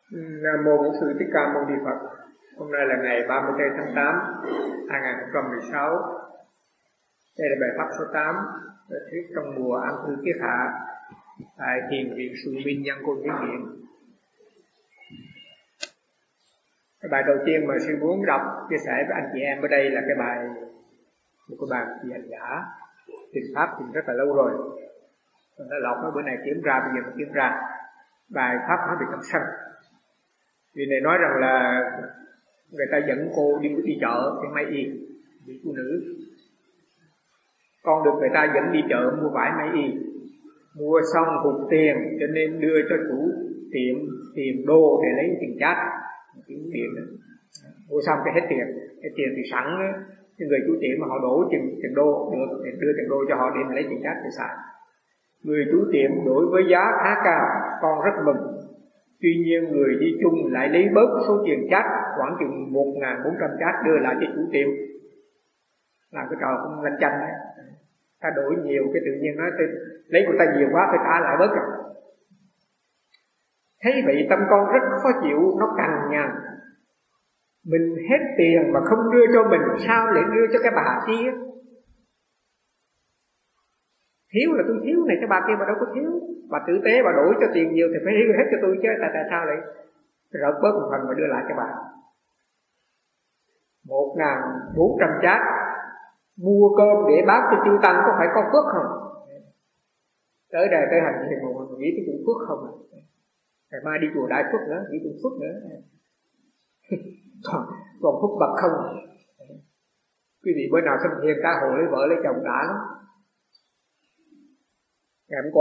Nam mô Bổn Sư Thích Ca Mâu Ni Phật. Hôm nay là ngày 30 tháng 8 2016. Đây là bài pháp số 8 thuyết trong mùa An Cư Kiết Hạ tại Thiền viện Sự Minh Nhân Côn Viễn Viện. Cái bài đầu tiên mà sư muốn đọc chia sẻ với anh chị em ở đây là cái bài của bà hành giả Thiền Pháp tìm rất là lâu rồi. Mình đã lọc nó bữa này kiếm ra, bây giờ mình kiếm ra bài pháp nói về tâm sân. Vì này nói rằng là người ta dẫn cô đi chợ thì may y, bị phụ nữ. Con được người ta dẫn đi chợ mua vải may y, mua xong hụt tiền cho nên đưa cho chủ tiệm tiền đô để lấy tiền chát, tiền điện đó. Mua xong cái hết tiền thì sẵn đó. Cái người chủ tiệm mà họ đổ tiền đô được thì đưa tiền đô cho họ để mà lấy tiền chát để xài. Người chủ tiệm đổi với giá khá cao, con rất mừng. Tuy nhiên người đi chung lại lấy bớt số tiền chát khoảng chừng 1.400 chát đưa lại cho chủ tiệm. Làm cái trò cũng lanh chanh đấy. Ta đổi nhiều cái tự nhiên nói lấy của ta nhiều quá phải trả lại bớt rồi. Thấy vậy tâm con rất khó chịu, nó cằn nhằn. Mình hết tiền mà không đưa cho mình, sao lại đưa cho cái bà kia? Thiếu là tôi thiếu này, cái bà kia mà đâu có thiếu. Bà tử tế, bà đổi cho tiền nhiều thì phải đưa hết cho tôi chứ. Tại sao lại rớt bớt một phần mà đưa lại cho bà? 1.400 chát mua cơm để bán cho chư tăng có phải có phước không? Tới đây tới hành thì mình nghĩ tới chuyện phước không à? Ngày mai đi chùa Đại Phước nữa, nghĩ chuyện phước nữa. Còn phước bậc không à? Quý vị bữa nào xem thiền ca hồ lấy vợ lấy chồng đã lắm. Ngày hôm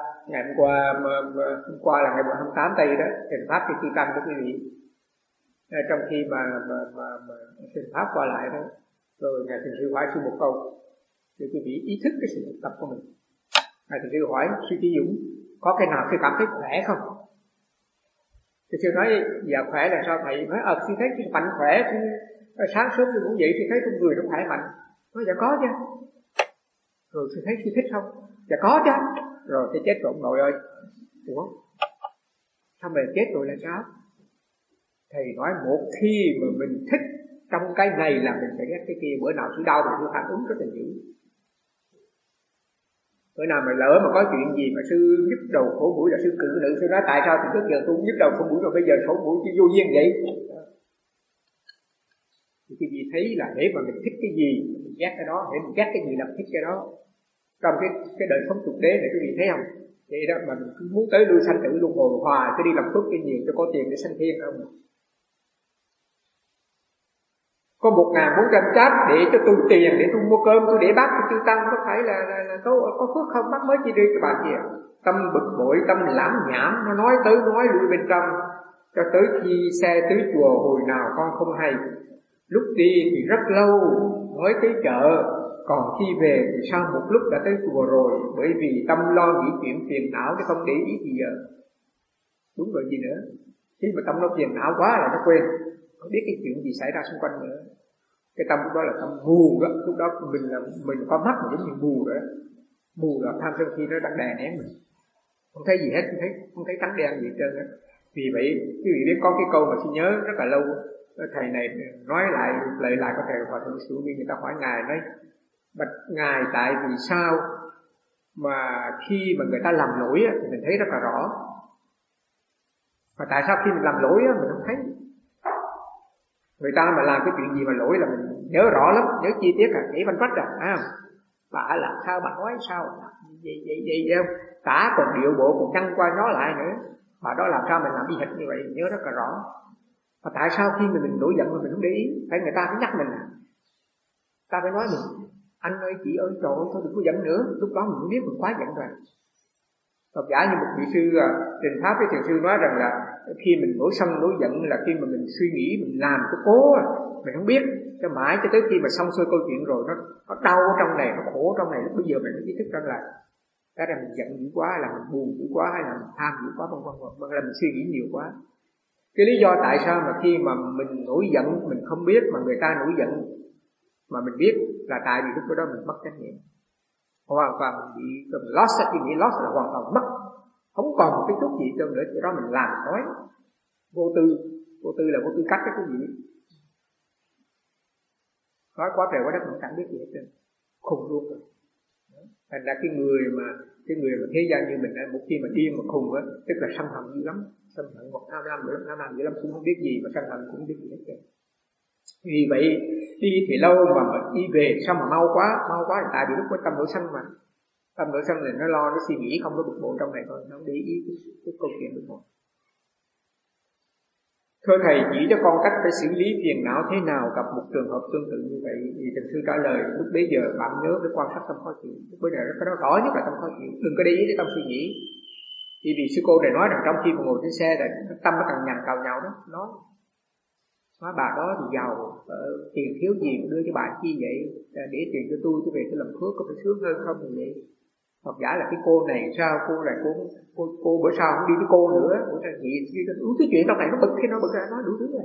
qua là ngày 28 Tây đó, Thiền Pháp thì chư tăng đó quý vị. Trong khi mà Thiền Pháp qua lại đó, rồi ngài Thiền sư hỏi sư một câu để quý vị ý thức cái sự thực tập của mình. Ngài Thiền sư hỏi sư Trí Dũng có cái nào sư cảm thấy khỏe không? Thì sư nói dạ khỏe là sao thầy? Nói sư thấy sư mạnh khỏe, sư sáng sớm sư cũng vậy, sư thấy trong người nó khỏe mạnh. Nói dạ có chứ. Rồi sư thấy sư thích không? Dạ có chứ. Rồi thì chết rồi ông nội ơi. Ủa? Sao mà chết rồi là sao? Thầy nói một khi mà mình thích trong cái này là mình sẽ ghét cái kia. Bữa nào sư đau mà sư phản ứng rất là dữ. Bữa nào mà lỡ mà có chuyện gì mà sư nhức đầu khổ mũi là sư cự nữ. Sư nói tại sao từ trước giờ tôi nhức đầu khổ mũi rồi bây giờ khổ mũi chứ vô duyên vậy. Thì quý vị thấy là để mà mình thích cái gì mình ghét cái đó, để mình ghét cái gì là mình thích cái đó. Trong cái đời sống thực tế này quý vị thấy không? Vậy đó mà mình muốn tới đưa sanh tử luân hồi hoài, cứ đi làm phước cái nhiều cho có tiền để sanh thiên không? Có 1.400 chát để cho tôi tiền để tôi mua cơm, tôi để bác cho chư tăng có phải là có phước không? Bác mới chỉ đưa cho bà kia. Tâm bực bội, tâm lãm nhảm, nó nói tới nói lui bên trong, cho tới khi xe tới chùa hồi nào con không hay. Lúc đi thì rất lâu mới tới chợ, còn khi về thì sau một lúc đã tới chùa rồi, bởi vì tâm lo nghĩ chuyện phiền não chứ không để ý gì giờ. Đúng rồi gì nữa, khi mà tâm nó phiền não quá là nó quên, không biết cái chuyện gì xảy ra xung quanh nữa. Cái tâm lúc đó là tâm mù đó, lúc đó mình có mắt mà giống như mù rồi đó. Mù là tham sân si nó đang đè nén mình, không thấy gì hết, không thấy trắng đen gì hết trơn á. Vì vậy quý vị biết có cái câu mà tôi nhớ rất là lâu, thầy này nói lại có thầy Hòa Thượng Sự Viên, người ta hỏi ngài nói bạch ngài tại vì sao mà khi mà người ta làm lỗi á, thì mình thấy rất là rõ, mà tại sao khi mình làm lỗi á, mình không thấy? Người ta mà làm cái chuyện gì mà lỗi là mình nhớ rõ lắm, nhớ chi tiết chỉ vanh vách bà làm sao, bà nói sao vậy không? Cả còn điệu bộ còn chăng qua nhó lại nữa, bà đó làm sao mình làm y hệt như vậy, nhớ rất là rõ. Mà tại sao khi mà mình nổi giận mà mình không để ý? Phải người ta phải nhắc mình ta phải nói mình anh ơi chị ơi trời ơi thôi đừng có giận nữa. Lúc đó mình mới biết mình quá giận rồi. Hoặc giả như một vị sư Trình Pháp với thiền sư nói rằng là khi mình nổi sân nổi giận là khi mà mình suy nghĩ, mình làm cái cố mình không biết, cho mãi cho tới khi mà xong xuôi câu chuyện rồi nó đau ở trong này, nó khổ ở trong này, lúc bây giờ mình mới ý thức rằng là cái là mình giận dữ quá, là mình buồn dữ quá, hay là mình tham dữ quá, vân là mình suy nghĩ nhiều quá. Cái lý do tại sao mà khi mà mình nổi giận mình không biết mà người ta nổi giận mà mình biết là tại vì lúc đó mình mất trách nhiệm, hoàn toàn bị lost. Cái nghĩa lost là hoàn toàn mất, không còn một cái chút gì nữa, cho đó mình làm nói. Vô tư là vô tư cách đó quý vị. Nói quá trời quá đất mà chẳng biết gì hết trơn, khùng luôn rồi. Thành ra cái người mà thế gian như mình á, một khi mà điên mà khùng á, tức là sân hận dữ lắm, sân hận một tham lam dữ lắm, cũng không biết gì mà sân hận cũng không biết gì hết trơn. Vì vậy đi thì lâu mà đi về sao mà mau quá là tại vì lúc có tâm nội sân mà. Tâm nội sân là nó lo, nó suy nghĩ không có bực bội trong này thôi, nó không để ý cái câu chuyện bực bội. Thưa Thầy, chỉ cho con cách phải xử lý phiền não thế nào gặp một trường hợp tương tự như vậy. Thì Thầy sư trả lời, lúc bấy giờ bạn nhớ để quan sát tâm khó chịu. Lúc bấy giờ cái đó rõ nhất là tâm khó chịu, đừng có để ý đến tâm suy nghĩ. Vì sư cô này nói rằng trong khi mà ngồi trên xe là tâm nó càng nhằn cào nhau đó, nói bà đó thì giàu, tiền thiếu gì mà đưa cho bà chi vậy, để tiền cho tôi về tôi làm phước có phải sướng hơn không như vậy. Hoặc giả là cái cô này sao, cô bữa sau không đi với cô nữa, bữa sau gì cái chuyện trong này nó bực, khi nó bực ra nói đủ thứ rồi.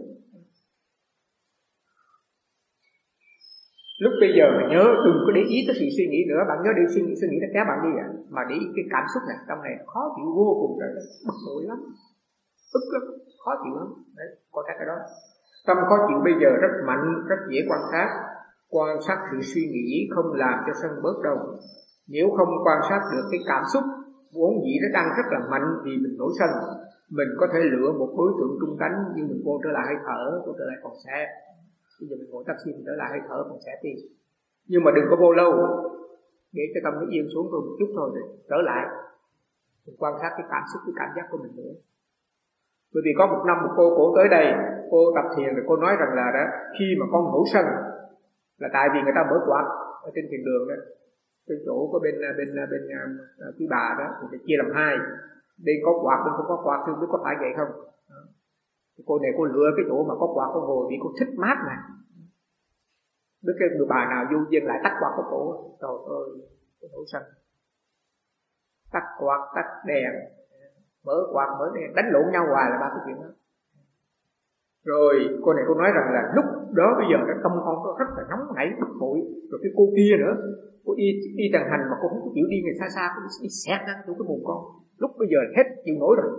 Lúc bây giờ mà nhớ đừng có để ý tới sự suy nghĩ nữa, bạn nhớ đi suy nghĩ nó kéo bạn đi mà để ý cái cảm xúc này, trong này khó chịu vô cùng rồi, bực bội lắm, ức lắm, khó chịu lắm. Đấy, có cái đó. Tâm khó chịu bây giờ rất mạnh, rất dễ quan sát sự suy nghĩ không làm cho sân bớt đâu. Nếu không quan sát được cái cảm xúc vốn dĩ nó đang rất là mạnh vì mình nổi sân, mình có thể lựa một đối tượng trung tánh như mình vô trở lại hơi thở, vô trở lại phòng xe. Bây giờ mình ngồi taxi mình trở lại hơi thở phòng xe đi. Nhưng mà đừng có vô lâu, để cho tâm nó yên xuống thôi một chút thôi rồi trở lại. Mình quan sát cái cảm xúc, cái cảm giác của mình nữa. Bởi vì có một năm một cô tới đây, cô tập thiền rồi cô nói rằng là đó, khi mà con nổi sân là tại vì người ta mở quạt ở trên thiền đường đó. Cái chỗ có bên quý bà đó thì chia làm hai, bên có quạt bên không có quạt, không biết có phải vậy không. Cô này cô lựa cái chỗ mà có quạt cô ngồi vì cô thích mát này. Biết cái người bà nào vô duyên lại tắt quạt của cổ, trời ơi, cái nổi sân. Tắt quạt, tắt đèn, mở quạt, mở đèn, đánh lộn nhau hoài là ba cái chuyện đó. Rồi cô này cô nói rằng là lúc đó bây giờ cái tâm con có rất là nóng nảy bực bội. Rồi cái cô kia nữa, cô y tàng hành mà cô không có chịu đi người xa cô đi xẹt ra chỗ cái mồm con. Lúc bây giờ hết chịu nổi rồi.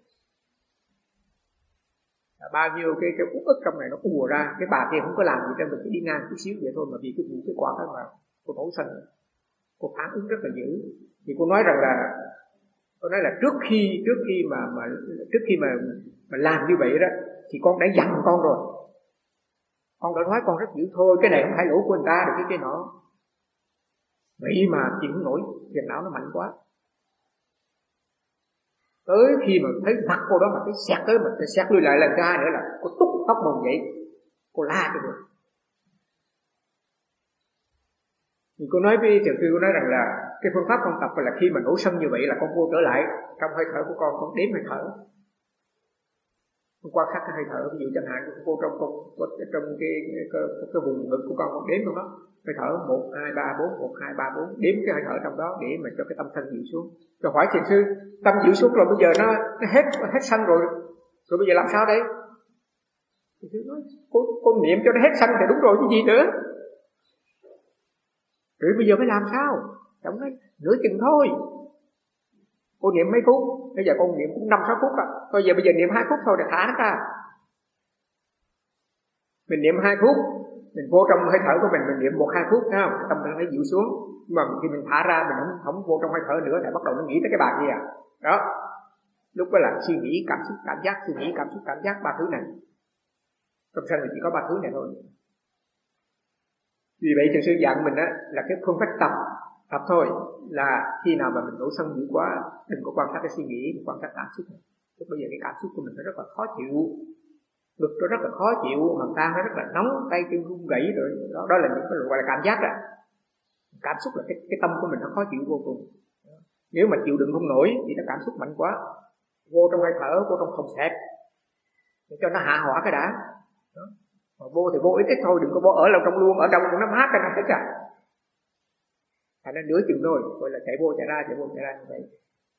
Bao nhiêu cái uất ức trong này nó ùa ra. Cái bà kia không có làm gì cho mình, chỉ đi ngang chút xíu vậy thôi, mà vì cái vụ cái quạt đó mà cô nổi sân, cô phản ứng rất là dữ. Thì cô nói rằng là trước khi mà làm như vậy đó thì con đã dằn con rồi, con đã nói con rất dữ thôi, cái này không phải lỗi của người ta được cái nọ. Vậy mà chịu không nổi, phiền não nó mạnh quá. Tới khi mà thấy mặt cô đó mà thấy xẹt tới, mà thấy xẹt lui lại lần thứ hai nữa là cô túc tóc mồm vậy, cô la cho được. Thì cô nói với thầy sư, cô nói rằng là cái phương pháp con tập là khi mà nổi sân như vậy là con vô trở lại trong hơi thở của con đếm hơi thở. Con quan sát cái hơi thở, ví dụ chẳng hạn cô trong cái vùng ngực của con đếm trong đó, hơi thở 1, 2, 3, 4, 1, 2, 3, 4, đếm cái hơi thở trong đó để mà cho cái tâm thân dịu xuống. Rồi hỏi thiền sư, tâm dịu xuống rồi bây giờ nó hết sân rồi bây giờ làm sao đây? Thiền sư nói, cô niệm cho nó hết sân thì đúng rồi chứ gì nữa. Rồi bây giờ phải làm sao? Chẳng nói nửa chừng thôi. Cô niệm mấy phút, bây giờ con niệm cũng 5-6 phút à. Thôi giờ bây giờ niệm 2 phút thôi để thả nó ra. Mình niệm 2 phút, mình vô trong hơi thở của mình niệm 1-2 phút, thấy không? Tâm mình nó dịu xuống. Nhưng mà khi mình thả ra, mình không vô trong hơi thở nữa thì bắt đầu nó nghĩ tới cái bà kia. Đó. Lúc đó là suy nghĩ, cảm xúc, cảm giác, suy nghĩ, cảm xúc, cảm giác, 3 thứ này. Trong sân thì chỉ có 3 thứ này thôi. Vì vậy thầy sư dặn mình á là cái phương pháp tập thôi, là khi nào mà mình nổi sân dữ quá, đừng có quan sát cái suy nghĩ, mình quan sát cảm xúc. Lúc bây giờ cái cảm xúc của mình nó rất là khó chịu, ngực nó rất là khó chịu, mặt ta nó rất là nóng, tay chân run rẩy rồi, đó là những cái gọi là cảm giác đó. Cảm xúc là cái tâm của mình nó khó chịu vô cùng. Nếu mà chịu đựng không nổi thì nó cảm xúc mạnh quá, vô trong hơi thở, vô trong phòng xẹp để cho nó hạ hỏa cái đã. Đó. Mà vô thì vô ít thôi, đừng có vô ở lâu trong luôn, ở trong nó mát cái nó hết cả. Thành ra nửa chừng thôi, gọi là chạy vô chạy ra như vậy.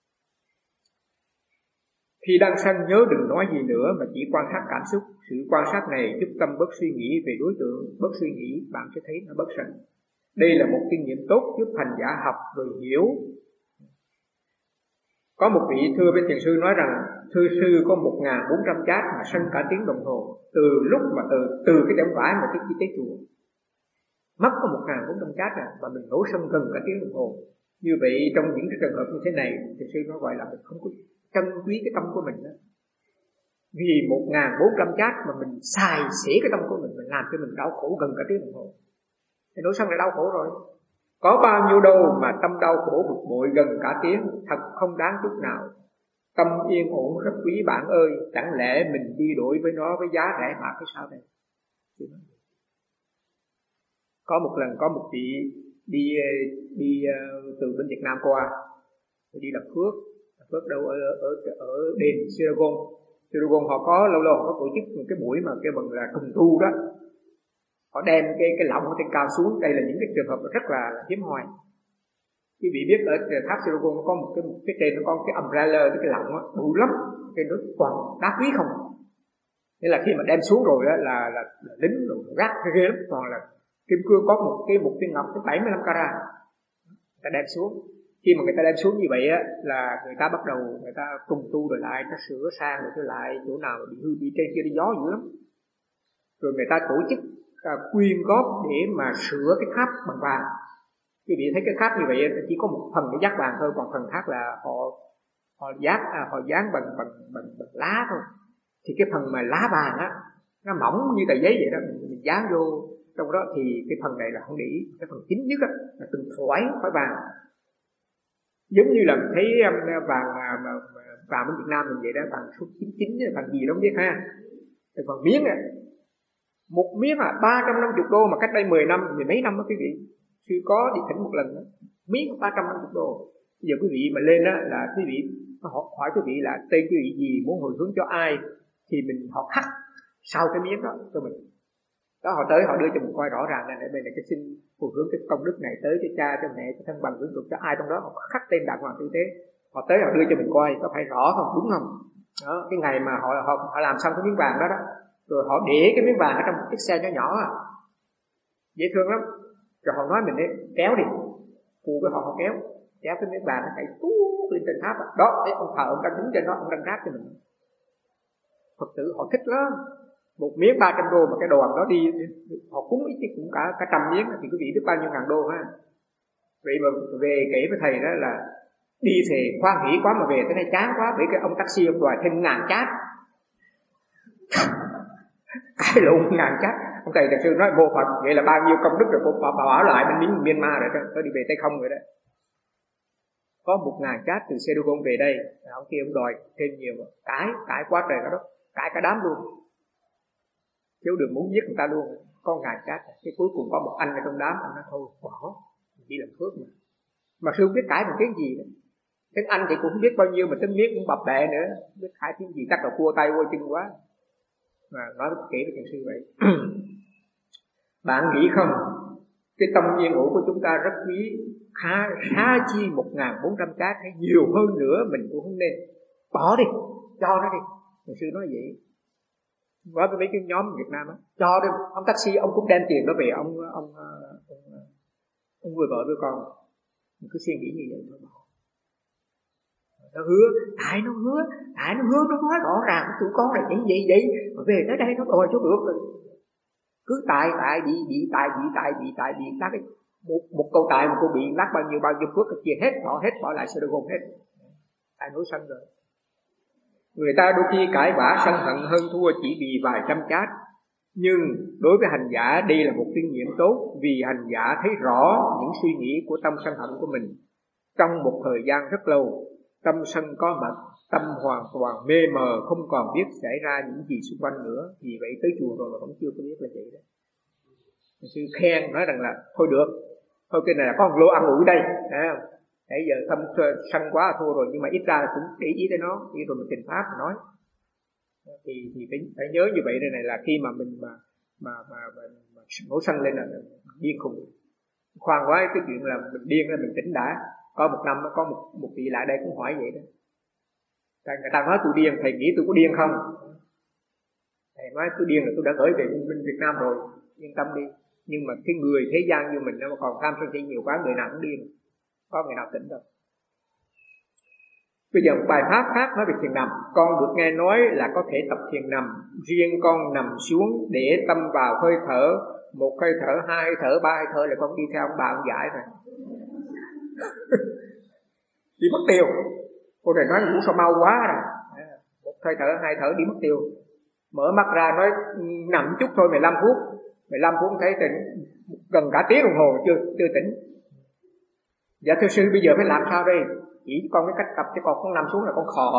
Khi đang sân nhớ đừng nói gì nữa mà chỉ quan sát cảm xúc. Sự quan sát này giúp tâm bớt suy nghĩ về đối tượng, bớt suy nghĩ bạn sẽ thấy nó bớt sân. Đây là một kinh nghiệm tốt giúp hành giả học rồi hiểu. Có một vị thưa với thiền sư nói rằng thưa sư có 1400 chát mà sân cả tiếng đồng hồ, từ lúc mà từ cái đống vải mà tới khi tới chùa mất có 1400 chát mà mình đổ sân gần cả tiếng đồng hồ. Như vậy trong những cái trường hợp như thế này, thiền sư nó gọi là mình không có trân quý cái tâm của mình đó. Vì 1400 chát mà mình xài xỉ cái tâm của mình làm cho mình đau khổ gần cả tiếng đồng hồ, thì nổi sân là đau khổ rồi. Có bao nhiêu đâu mà tâm đau khổ bực bội gần cả tiếng, thật không đáng chút nào. Tâm yên ổn rất quý bạn ơi, chẳng lẽ mình đi đổi với nó với giá rẻ mạt cái sao đây? Có một lần có một vị đi từ bên Việt Nam qua, đi làm phước đâu ở đền Siragon họ có lâu họ có tổ chức một cái buổi mà cái bằng là trùng tu đó. Họ đem cái lọng ở trên cao xuống. Đây là những cái trường hợp rất là hiếm hoi. Quý vị biết ở tháp Siragon có một cái trên nó có cái umbrella, cái lọng á, bự lắm, trên đó toàn đá quý không. Nên là khi mà đem xuống rồi á là lính rồi rác ghê lắm, toàn là kim cương, có một viên ngọc tới 75 carat. Người ta đem xuống. Khi mà người ta đem xuống như vậy á là người ta bắt đầu người ta trùng tu rồi lại, ta sửa sang rồi lại, chỗ nào bị hư bị trên kia đi gió dữ lắm. Rồi người ta tổ chức quyên góp để mà sửa cái tháp bằng vàng. Quý vị thấy cái tháp như vậy chỉ có một phần cái giác vàng thôi, còn phần khác là họ dán bằng lá thôi. Thì cái phần mà lá vàng á nó mỏng như tờ giấy vậy đó, mình dán vô trong đó thì cái phần này là không để ý. Cái phần chính nhất á là từng thoải vàng, giống như là mình thấy vàng bên Việt Nam mình vậy đó, vàng số 99 vàng gì đó không biết ha. Cái phần miếng á, một miếng 350 đô mà cách đây 10 năm, mười mấy năm đó quý vị. Sư có đi thỉnh một lần đó, miếng 350 đô. Bây giờ quý vị mà lên đó là quý vị hỏi quý vị là tên quý vị gì, muốn hồi hướng cho ai thì họ khắc sau cái miếng đó cho mình. Đó, họ tới họ đưa cho mình coi rõ ràng là đây là cái xin hồi hướng cái công đức này tới cho cha, cho mẹ, cho thân bằng hướng được cho ai trong đó, họ khắc tên đàng hoàng tử tế. Họ tới họ đưa cho mình coi có phải rõ không, đúng không? Đó, cái ngày mà họ làm xong cái miếng vàng đó rồi họ để cái miếng vàng ở trong một chiếc xe nhỏ dễ thương lắm. Rồi họ nói mình đấy, kéo đi, phụ cái họ kéo cái miếng vàng nó chạy tuốt lên trên tháp đó. Thấy ông thợ ông đang đứng trên đó, ông đang ráp cho mình. Phật tử họ thích lắm. Một miếng 300 đô mà cái đoàn đó đi họ cúng ít chứ cũng cả trăm miếng thì quý vị biết bao nhiêu ngàn đô ha. Vậy mà về kể với thầy đó là đi thì khoan hỉ quá mà về tới đây chán quá, bởi cái ông taxi ông đòi thêm 1000 chát. Cái lộn 1000 chát. Ông thầy thật sự nói vô Phật, vậy là bao nhiêu công đức rồi bà bảo lại bên Myanmar rồi đó, tôi đi về tay không rồi đó. Có 1000 chát từ Seragon về đây, ông kia ông đòi thêm nhiều, cãi quá trời đó, cãi cả đám luôn. Chứ đừng muốn giết người ta luôn. Có 1000 chát, cái cuối cùng có một anh ở trong đám, anh nói thôi bỏ, mình đi làm phước mà sư không biết cãi bằng tiếng gì nữa. Tiếng Anh thì cũng không biết bao nhiêu, mà tiếng miết cũng bập bẹ nữa, không biết cãi tiếng gì, chắc là cua tay cua chân quá. Mà nói kỹ với thiền sư vậy. Bạn nghĩ không, cái tâm yên ổn của chúng ta rất quý, khá chi 1400 chát hay nhiều hơn nữa mình cũng không nên bỏ đi, cho nó đi. Thiền sư nói vậy. Nói với mấy cái nhóm Việt Nam á, cho đi, ông taxi ông cũng đem tiền đó về, ông vừa vợ đứa con, mình cứ suy nghĩ như vậy thôi. Nó hứa, tại nó nói rõ ràng tụi con là vậy, mà về tới đây nó đòi cho được rồi. Cứ tại bị lát cái một câu tại mà cô bị lát bao nhiêu phước chia hết bỏ lại Seragon hết. Tại nổi sân rồi. Người ta đôi khi cãi vã sân hận hơn thua chỉ vì vài trăm chát, nhưng đối với hành giả đây là một kinh nghiệm tốt, vì hành giả thấy rõ những suy nghĩ của tâm sân hận của mình. Trong một thời gian rất lâu, tâm sân có mặt, tâm hoàn toàn mê mờ, không còn biết xảy ra những gì xung quanh nữa. Vì vậy tới chùa rồi mà vẫn chưa có biết là vậy đó. Sư khen nói rằng là thôi được, thôi cái này là có một lô ăn ủi đây, nãy giờ tâm sân quá là thua rồi, nhưng mà ít ra là cũng để ý tới nó, đi rồi mình trình pháp mà nói. Thì phải nhớ như vậy. Đây này là khi mà mình mà nổ sân lên là điên khùng. Khoan quá cái chuyện là mình điên là mình tỉnh đã. Có một năm có một vị lại đây cũng hỏi vậy đó. Người ta nói tôi điên, thầy nghĩ tôi có điên không? Thầy nói tôi điên là tôi đã gửi về bên Việt Nam rồi, yên tâm đi. Nhưng mà cái người thế gian như mình nó còn tham sân si nhiều quá, người nào cũng điên, có người nào tỉnh đâu. Bây giờ một bài pháp khác nói về thiền nằm. Con được nghe nói là có thể tập thiền nằm. Riêng con nằm xuống để tâm vào hơi thở, một hơi thở, hai hơi thở, ba hơi thở là con đi theo ông bà ông giải rồi. Đi mất tiêu. Cô này nói ngủ sao mau quá rồi. Một hơi thở, hai thở đi mất tiêu. Mở mắt ra nói nằm chút thôi 15 phút. 15 phút thấy tỉnh, gần cả tiếng đồng hồ chưa tỉnh. Dạ thưa sư bây giờ phải làm sao đây? Chỉ con cái cách tập chứ con không nằm xuống là con khò.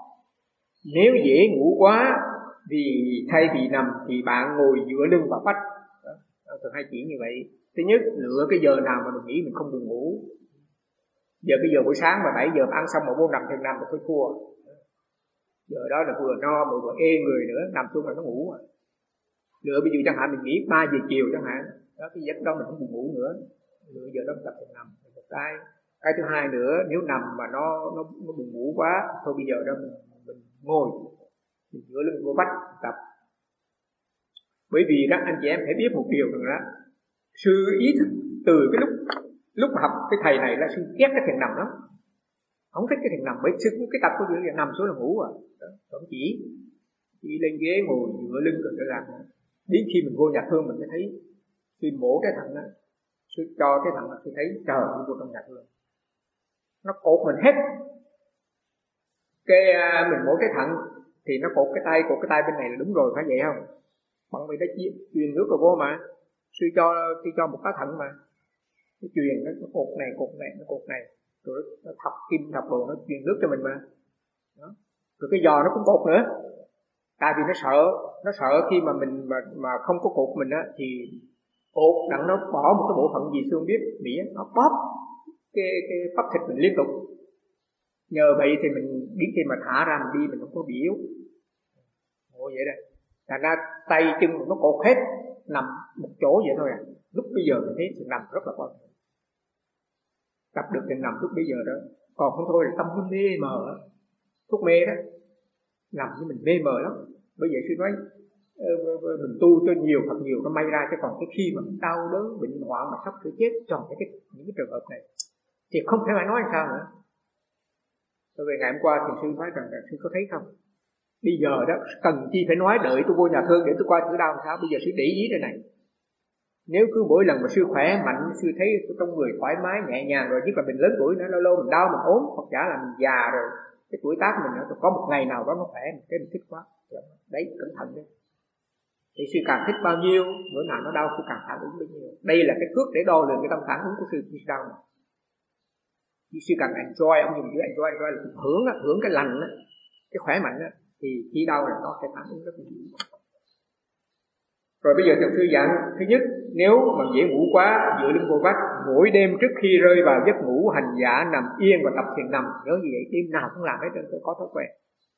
Nếu dễ ngủ quá thì thay vì nằm thì bạn ngồi dựa lưng vào vách. Thường hay chỉ như vậy. Thứ nhất, lựa cái giờ nào mà mình nghĩ mình không buồn ngủ. Giờ cái giờ buổi sáng mà 7 giờ ăn xong mà vô nằm thiền nằm thì thôi thua. Giờ đó là vừa no mà vừa ê người nữa, nằm xuống là nó ngủ rồi. Lựa ví dụ chẳng hạn mình nghỉ 3 giờ chiều chẳng hạn, đó cái giấc đó mình không buồn ngủ nữa. Lựa giờ đó mình tập thiền nằm. Một cái thứ hai nữa, nếu nằm mà nó buồn ngủ quá, thôi bây giờ đó mình ngồi, mình dựa lưng vô vách tập. Bởi vì đó anh chị em phải biết một điều rằng đó, sư ý thức từ cái lúc học cái thầy này là sư ghét cái thiền nằm lắm, không thích cái thiền nằm. Bởi sư cái tập của sư là nằm xuống là ngủ à, không chỉ lên ghế ngồi dựa lưng rồi làm. Đến khi mình vô nhà thương mình mới thấy sư mổ cái thằng đó, sư cho cái thằng đó, sư thấy trời đi vô trong nhà thương nó cột mình hết. Cái mình mổ cái thận thì nó cột cái tay bên này là đúng rồi, phải vậy không? Bằng vì nó truyền nước vào vô mà sư cho một cái thận mà nó truyền nó cột này rồi nó thập kim thập đồ nó truyền nước cho mình mà đó. Rồi cái giò nó cũng cột nữa, tại vì nó sợ khi mà mình mà không có cột mình á thì cột đặng nó bỏ một cái bộ phận gì sư không biết, mỉa nó bóp cái bắp thịt mình liên tục. Nhờ vậy thì mình biết khi mà thả ra mình đi mình không có bị yếu. Ồ vậy đây. Thành ra tay chân nó cột hết, nằm một chỗ vậy thôi à. Lúc bây giờ mình thấy sự nằm rất là quan trọng. Tập được thì nằm lúc bây giờ đó. Còn không thôi là tâm nó mê mờ. Thuốc mê đó, nằm với mình mê mờ lắm. Bởi vậy sư nói mình tu cho nhiều thật nhiều nó may ra, chứ còn cái khi mà mình đau đớn bệnh hoạn mà sắp sửa chết tròn những cái trường hợp này thì không thể phải nói làm sao nữa. Bởi vì ngày hôm qua thì sư nói rằng sư có thấy không, bây giờ đó cần chi phải nói đợi tôi vô nhà thương để tôi coi thử đau làm sao. Bây giờ sư để ý đây này, nếu cứ mỗi lần mà sư khỏe mạnh, sư thấy trong người thoải mái nhẹ nhàng rồi, nhất là mình lớn tuổi nữa, lâu lâu mình đau mình ốm hoặc giả là mình già rồi, cái tuổi tác mình nữa, có một ngày nào đó nó khỏe cái mình thích quá đấy, cẩn thận đấy. Thì sư càng thích bao nhiêu, bữa nào nó đau sư càng phản ứng bấy nhiêu. Đây là cái thước để đo lường cái tâm phản ứng của sư khi đau này. Sư càng enjoy, ông dùng chữ enjoy là hưởng cái lành đó, cái khỏe mạnh đó, thì khi đau là nó sẽ phản ứng rất nhiều. Rồi bây giờ thầy sư dặn, thứ nhất, nếu mà dễ ngủ quá, dựa lưng vô vách, mỗi đêm trước khi rơi vào giấc ngủ hành giả nằm yên và tập thiền nằm. Nhớ như vậy, đêm nào cũng làm hết trơn, có thói quen.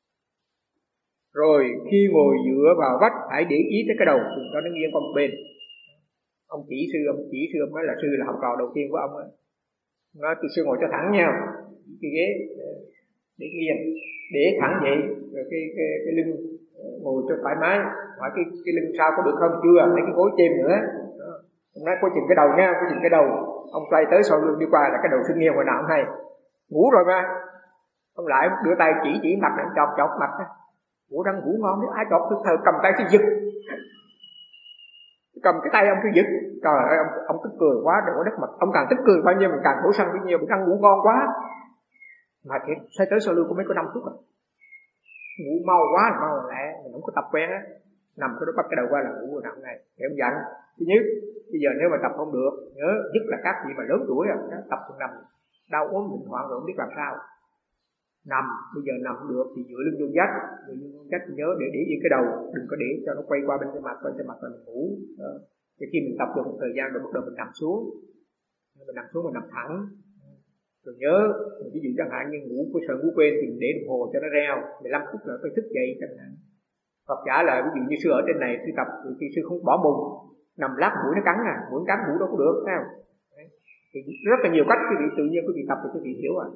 Rồi khi ngồi dựa vào vách phải để ý tới cái đầu, đừng cho nó nghiêng qua một bên. Ông chỉ sư ông nói là sư là học trò đầu tiên của ông ấy. Nói sư ngồi cho thẳng nha, cái ghế để nghiêng, để thẳng vậy, rồi cái lưng ngồi cho thoải mái. Hỏi cái lưng sau có được không? Chưa, lấy cái gối chêm nữa. Đó. Ông nói có chừng cái đầu nha, có chừng cái đầu. Ông xoay tới sau lưng đi qua là cái đầu sư nghiêng hồi nào cũng hay. Ngủ rồi mà. Ông lại đưa tay chỉ mặt để chọc mặt. Ngủ đang ngủ ngon, nếu ai chọc thơ cầm tay cái giật. Cầm cái tay ông cứ giật. Trời ơi, ông tức cười quá đổ đất mặt. Ông càng tức cười bao nhiêu mình càng đổ xăng bao nhiêu, mình đang ngủ ngon quá. Mà thiệt, xoay tới sau lưng cũng mới có 5 phút à. Ngủ mau quá là mau lẹ, mình không có tập quen á. Nằm cái đó bắt cái đầu qua là ngủ rồi nằm này. Thì ông dặn, thứ nhất, bây giờ nếu mà tập không được, nhớ nhất là các vị mà lớn tuổi rồi, tập không nằm, đau ốm bệnh hoạn rồi không biết làm sao. Nằm, bây giờ nằm được thì dựa lưng vô vách, nhớ để yên cái đầu, đừng có để cho nó quay qua bên cái mặt là mình ngủ. Thì khi mình tập được một thời gian rồi bắt đầu mình nằm xuống, mình nằm thẳng. Rồi nhớ, ví dụ chẳng hạn như sợ ngủ quên thì mình để đồng hồ cho nó reo, 15 phút nữa phải thức dậy chẳng hạn. Hoặc giả là ví dụ như sư ở trên này sư tập thì sư không bỏ mùng, nằm lát mũi nó cắn mũi cắn mũi đâu có được, sao? Thì rất là nhiều cách quý vị tự nhiên quý vị tập thì quý vị hiểu à.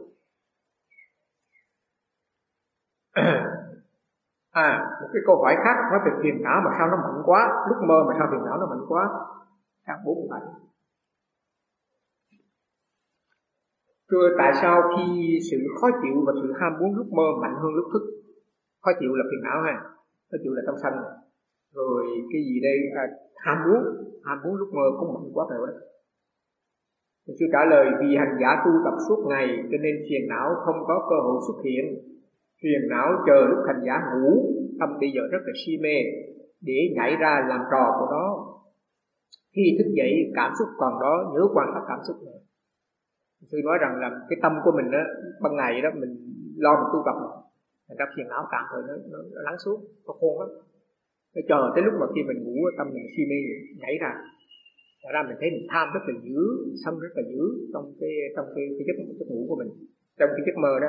Một cái câu hỏi khác nói về phiền não mà sao nó mạnh quá, lúc mơ mà sao phiền não nó mạnh quá. Trang 47. Thưa, tại sao khi sự khó chịu và sự ham muốn lúc mơ mạnh hơn lúc thức? Khó chịu là phiền não ha, khó chịu là tâm sân. Rồi cái gì đây? Ham muốn lúc mơ cũng mạnh quá rồi. Sư trả lời, vì hành giả tu tập suốt ngày cho nên phiền não không có cơ hội xuất hiện. Phiền não chờ lúc hành giả ngủ, tâm bây giờ rất là si mê để nhảy ra làm trò của nó. Khi thức dậy cảm xúc còn đó, nhớ quan sát cảm xúc này. Sư nói rằng là cái tâm của mình đó, ban ngày đó mình lo mình tu tập, thành ra phiền não tạm thời nó lắng xuống, nó khôn lắm. Nó chờ tới lúc mà khi mình ngủ tâm mình si mê nhảy ra. Thật ra mình thấy mình tham rất là dữ, sân rất là dữ trong cái giấc ngủ của mình, trong cái giấc mơ đó.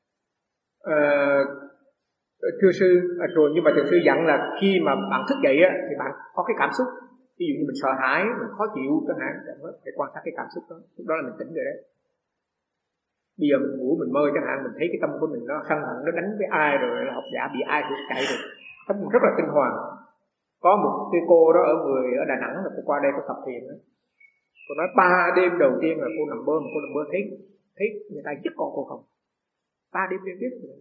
Thưa sư, rồi nhưng mà thưa sư dặn là khi mà bạn thức dậy á, thì bạn có cái cảm xúc, ví dụ như mình sợ hãi, mình khó chịu chẳng hạn, phải quan sát cái cảm xúc đó, lúc đó là mình tỉnh rồi đấy. Bây giờ mình ngủ mình mơ chẳng hạn, mình thấy cái tâm của mình nó sân hận, nó đánh với ai rồi, học giả bị ai cũng chạy rồi, tâm rất là kinh hoàng. Có một cái cô đó ở Đà Nẵng là cô qua đây có tập thiền đó. Cô nói 3 đêm đầu tiên là cô nằm mơ thấy người ta giết con cô không. 3 đêm liên tiếp rồi.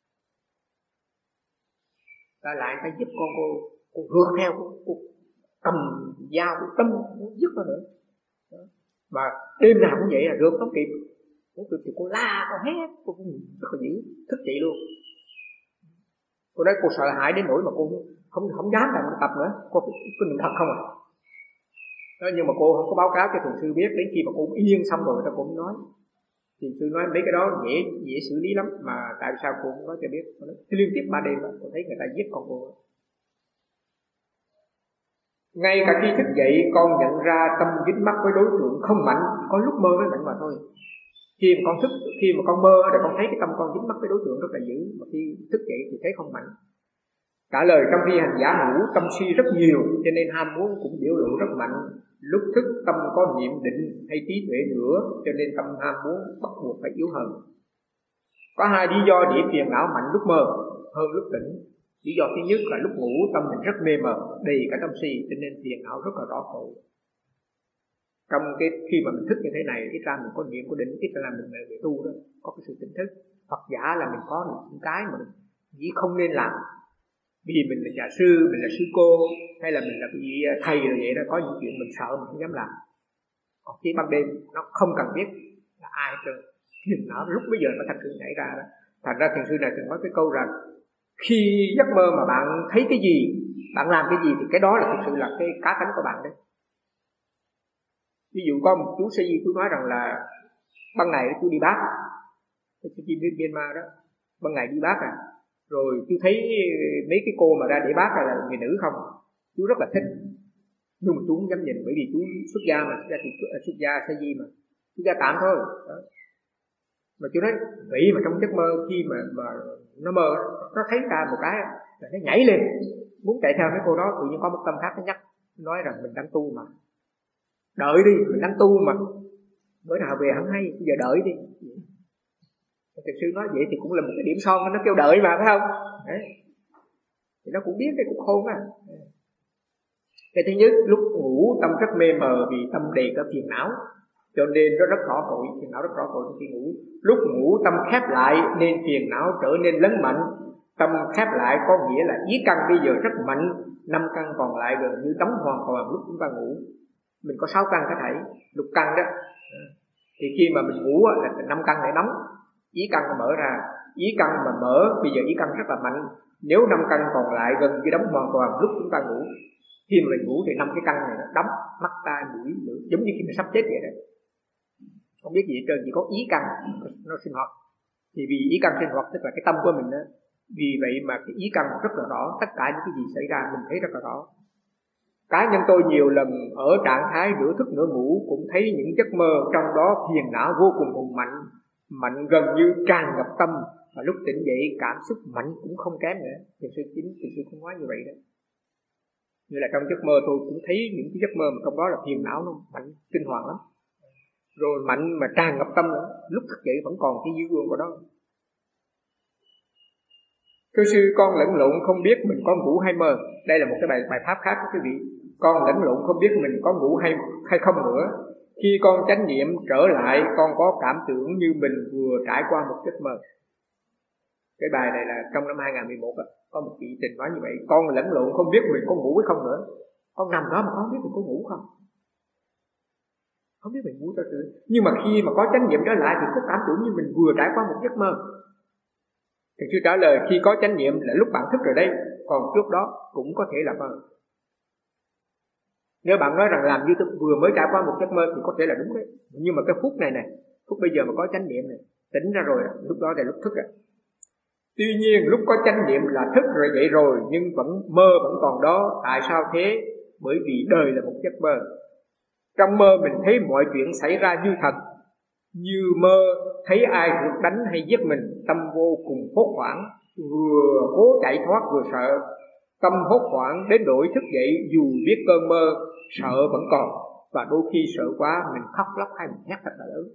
Lại người ta giết con cô rượt theo, cô cầm dao, cô tâm, cô giết nó nữa. Đó. Mà đêm nào cũng vậy là rượt không kịp. Thì cô la, cô hét, cô cũng rất là dữ, thức dậy luôn. Cô nói cô sợ hãi đến nỗi mà cô không dám làm tập nữa, cô niệm thật không à. Đó, nhưng mà cô không có báo cáo cho thượng sư biết, đến khi mà cô yên xong rồi ta cũng nói. Thì sư nói mấy cái đó dễ xử lý lắm, mà tại sao cô không nói cho biết. Cô nói liên tiếp 3 đêm cô thấy người ta giết con cô. Ngay cả khi thức dậy con nhận ra tâm dính mắc với đối tượng không mạnh, có lúc mơ mới mạnh mà thôi. Khi mà con mơ thì con thấy cái tâm con dính mắc với đối tượng rất là dữ, mà khi thức dậy thì thấy không mạnh. Trả lời, trong khi hành giả ngủ tâm suy rất nhiều, cho nên ham muốn cũng biểu lộ rất mạnh. Lúc thức tâm có niệm định hay trí tuệ nữa, cho nên tâm ham muốn bắt buộc phải yếu hơn. Có 2 lý do để phiền não mạnh lúc mơ hơn lúc tỉnh. Lý do thứ nhất là lúc ngủ tâm mình rất mê mờ, đầy cả tâm si, cho nên phiền não rất là rõ rệt. Trong cái khi mà mình thức như thế này, ít ra mình có niệm có định, ít ra là mình là người tu đó, có cái sự tỉnh thức. Phật giả là mình có được những cái mà mình chỉ không nên làm. Vì mình là nhà sư, mình là sư cô, hay là mình là vị thầy rồi vậy đó, có những chuyện mình sợ mình không dám làm. Còn khi ban đêm nó không cần biết là ai trơn, phiền não lúc bây giờ nó thật sự nhảy ra đó. Thành ra thiền sư này từng nói cái câu rằng khi giấc mơ mà bạn thấy cái gì, bạn làm cái gì thì cái đó là thực sự là cái cá tánh của bạn đấy. Ví dụ có một chú sĩ chú nói rằng là ban ngày chú đi bác, chú đi Myanmar đó, ban ngày đi bác rồi chú thấy mấy cái cô mà ra để bác là người nữ không, chú rất là thích, nhưng mà chú không dám nhìn, bởi vì chú xuất gia mà, xuất gia sa di mà, xuất gia tạm thôi đó. Mà chú nói vậy mà trong giấc mơ khi mà nó mơ, nó thấy ra một cái là nó nhảy lên muốn chạy theo mấy cô đó. Tự nhiên có một tâm khác nó nhắc, nói rằng mình đang tu mà, đợi đi, mình đang tu mà, bữa nào về hắn hay, bây giờ đợi đi. Thực sư nói vậy thì cũng là một cái điểm son, nó kêu đợi mà, phải không? Đấy. Thì nó cũng biết cái cục khôn á. Cái thứ nhất, lúc ngủ tâm rất mê mờ vì tâm đầy cả phiền não, cho nên nó rất rõ tội, phiền não rất rõ tội khi ngủ. Lúc ngủ tâm khép lại nên phiền não trở nên lớn mạnh. Tâm khép lại có nghĩa là ý căn bây giờ rất mạnh, 5 căn còn lại gần như đóng hoàn toàn lúc chúng ta ngủ. Mình có 6 căn cả thảy, lục căn đó. Thì khi mà mình ngủ là 5 căn để đóng, ý căn mở ra, ý căn mà mở, bây giờ ý căn rất là mạnh. Nếu 5 căn còn lại gần như đóng hoàn toàn lúc chúng ta ngủ. Khi mà mình ngủ thì 5 cái căn này nó đóng, mắt, tai, mũi, lưỡi, giống như khi mình sắp chết vậy đó. Không biết gì hết trơn, chỉ có ý căn nó sinh hoạt. Thì vì ý căn sinh hoạt tức là cái tâm của mình đó. Vì vậy mà cái ý căn rất là rõ, tất cả những cái gì xảy ra mình thấy rất là rõ. Cá nhân tôi nhiều lần ở trạng thái nửa thức nửa ngủ cũng thấy những giấc mơ trong đó phiền não vô cùng hùng mạnh gần như tràn ngập tâm, và lúc tỉnh dậy cảm xúc mạnh cũng không kém nữa. Thiền sư cũng nói như vậy đó. Như là trong giấc mơ tôi cũng thấy những cái giấc mơ mà trong đó là phiền não nó mạnh kinh hoàng lắm, rồi mạnh mà tràn ngập tâm nữa. Lúc thức dậy vẫn còn cái dư vương của đó. Thưa sư, con lẫn lộn không biết mình có ngủ hay mơ. Đây là một cái bài pháp khác của quý vị. Con lẫn lộn không biết mình có ngủ hay không nữa. Khi con chánh niệm trở lại, con có cảm tưởng như mình vừa trải qua một giấc mơ. Cái bài này là trong năm 2011 đó, có một chị trình nói như vậy. Con lẫn lộn không biết mình có ngủ hay không nữa. Con nằm đó mà con không biết mình có ngủ không, không biết mình ngủ thật sự. Nhưng mà khi mà có chánh niệm trở lại thì có cảm tưởng như mình vừa trải qua một giấc mơ. Thì sư trả lời khi có chánh niệm là lúc bạn thức rồi đây, còn trước đó cũng có thể là mơ. Nếu bạn nói rằng làm như tôi vừa mới trải qua một giấc mơ thì có thể là đúng đấy. Nhưng mà cái phút này này, phút bây giờ mà có chánh niệm này, tỉnh ra rồi, lúc đó là lúc thức rồi. Tuy nhiên lúc có chánh niệm là thức rồi dậy rồi, nhưng vẫn mơ vẫn còn đó. Tại sao thế? Bởi vì đời là một giấc mơ. Trong mơ mình thấy mọi chuyện xảy ra như thật. Như mơ thấy ai rượt đánh hay giết mình, tâm vô cùng hốt hoảng, vừa cố chạy thoát vừa sợ. Tâm hốt hoảng đến nỗi thức dậy dù biết cơn mơ, sợ vẫn còn. Và đôi khi sợ quá mình khóc lóc hay mình hét thật là lớn.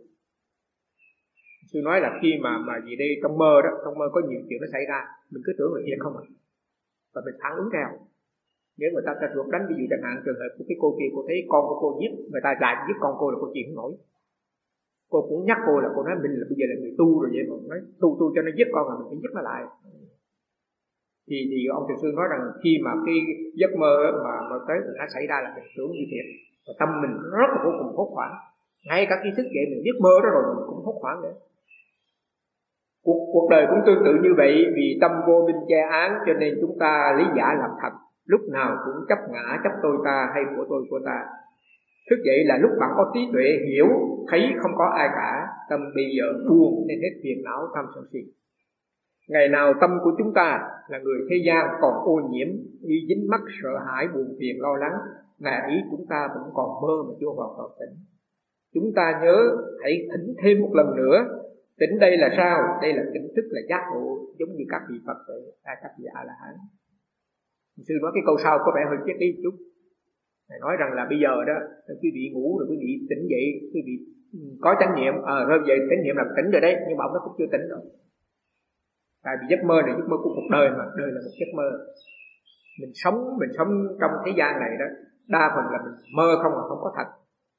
Sư nói là khi mà gì đây trong mơ đó, trong mơ có nhiều chuyện nó xảy ra, mình cứ tưởng là thiệt không ạ, và mình phản ứng theo. Nếu người ta rượt đánh, ví dụ chẳng hạn trường hợp của cái cô kia, cô thấy con của cô giết, người ta lại giết con cô là cô chịu không nổi. Cô cũng nhắc cô là cô nói mình là bây giờ là người tu rồi vậy mà nói tu cho nó giết con là mình phải giết nó lại. Thì ông Thiền Sư nói rằng khi mà cái giấc mơ mà tới nó xảy ra là mình tưởng như thiệt, và tâm mình rất là vô cùng hốt hoảng. Ngay cả khi thức dậy mình biết mơ đó rồi mình cũng hốt hoảng nữa. Cuộc đời cũng tương tự như vậy, vì tâm vô minh che án cho nên chúng ta lý giả làm thật, lúc nào cũng chấp ngã, chấp tôi ta hay của tôi của ta. Thức dậy là lúc bạn có trí tuệ hiểu, thấy không có ai cả, tâm bây giờ buông nên hết phiền não tham sân si. Ngày nào tâm của chúng ta là người thế gian còn ô nhiễm, y dính mắc sợ hãi buồn phiền lo lắng, ngày ấy chúng ta vẫn còn mơ mà chưa hoàn toàn tỉnh. Chúng ta nhớ hãy thỉnh thêm một lần nữa. Tỉnh đây là sao? Đây là tỉnh thức, là giác ngộ, giống như các vị Phật vậy, các vị A La Hán. Sư nói cái câu sau có vẻ hơi chết đi chút. Thầy nói rằng là bây giờ đó, quý vị ngủ rồi quý vị tỉnh dậy, quý vị có chánh niệm, rồi vậy chánh niệm là tỉnh rồi đấy, nhưng mà ông nó cũng chưa tỉnh rồi. Tại vì giấc mơ này giấc mơ của cuộc đời mà, đời là một giấc mơ. Mình sống trong thế gian này đó, đa phần là mình mơ không mà không có thật.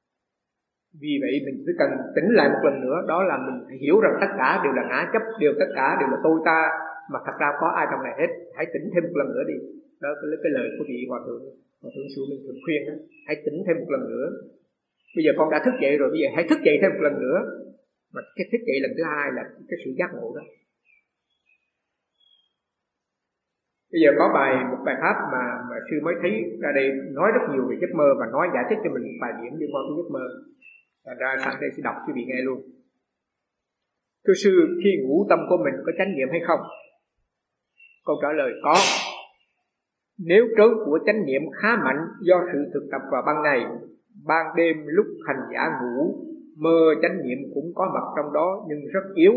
Vì vậy mình phải cần tỉnh lại một lần nữa, đó là mình phải hiểu rằng tất cả đều là ngã chấp, tất cả đều là tôi ta, mà thật ra có ai trong này hết. Hãy tỉnh thêm một lần nữa đi. Đó là cái lời của vị Hòa Thượng Sư Minh thường khuyên đó. Hãy tỉnh thêm một lần nữa. Bây giờ con đã thức dậy rồi, bây giờ hãy thức dậy thêm một lần nữa. Mà cái thức dậy lần thứ hai là cái sự giác ngộ đó. Bây giờ có một bài pháp mà sư mới thấy ra đây nói rất nhiều về giấc mơ và nói giải thích cho mình một vài điểm liên quan tới giấc mơ. Thành ra sẵn đây sẽ đọc cho quý vị nghe luôn. Thưa sư, khi ngủ tâm của mình có chánh niệm hay không? Câu trả lời có. Nếu trớn của chánh niệm khá mạnh do sự thực tập vào ban ngày, ban đêm lúc hành giả ngủ, mơ chánh niệm cũng có mặt trong đó nhưng rất yếu,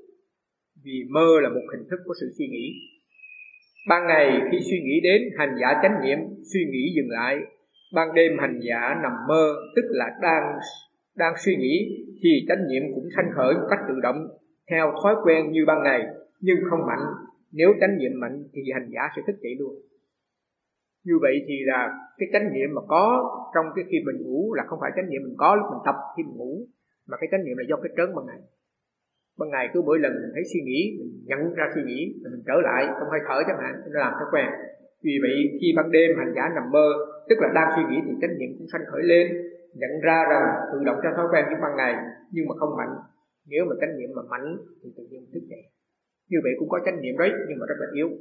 vì mơ là một hình thức của sự suy nghĩ. Ban ngày khi suy nghĩ đến, hành giả chánh niệm, suy nghĩ dừng lại. Ban đêm hành giả nằm mơ, tức là đang suy nghĩ, thì chánh niệm cũng sanh khởi một cách tự động, theo thói quen như ban ngày, nhưng không mạnh. Nếu chánh niệm mạnh thì hành giả sẽ thức dậy luôn. Như vậy thì là cái chánh niệm mà có trong cái khi mình ngủ là không phải chánh niệm mình có lúc mình tập khi mình ngủ, mà cái chánh niệm là do cái trớn ban ngày. Ban ngày cứ mỗi lần mình thấy suy nghĩ, mình nhận ra suy nghĩ, mình trở lại trong hơi thở chẳng hạn, nó làm thói quen. Vì vậy khi ban đêm hành giả nằm mơ, tức là đang suy nghĩ thì chánh niệm cũng sanh khởi lên, nhận ra rằng tự động theo thói quen như ban ngày, nhưng mà không mạnh. Nếu mà chánh niệm mà mạnh thì tự nhiên thức dậy. Như vậy cũng có chánh niệm đấy, nhưng mà rất là yếu.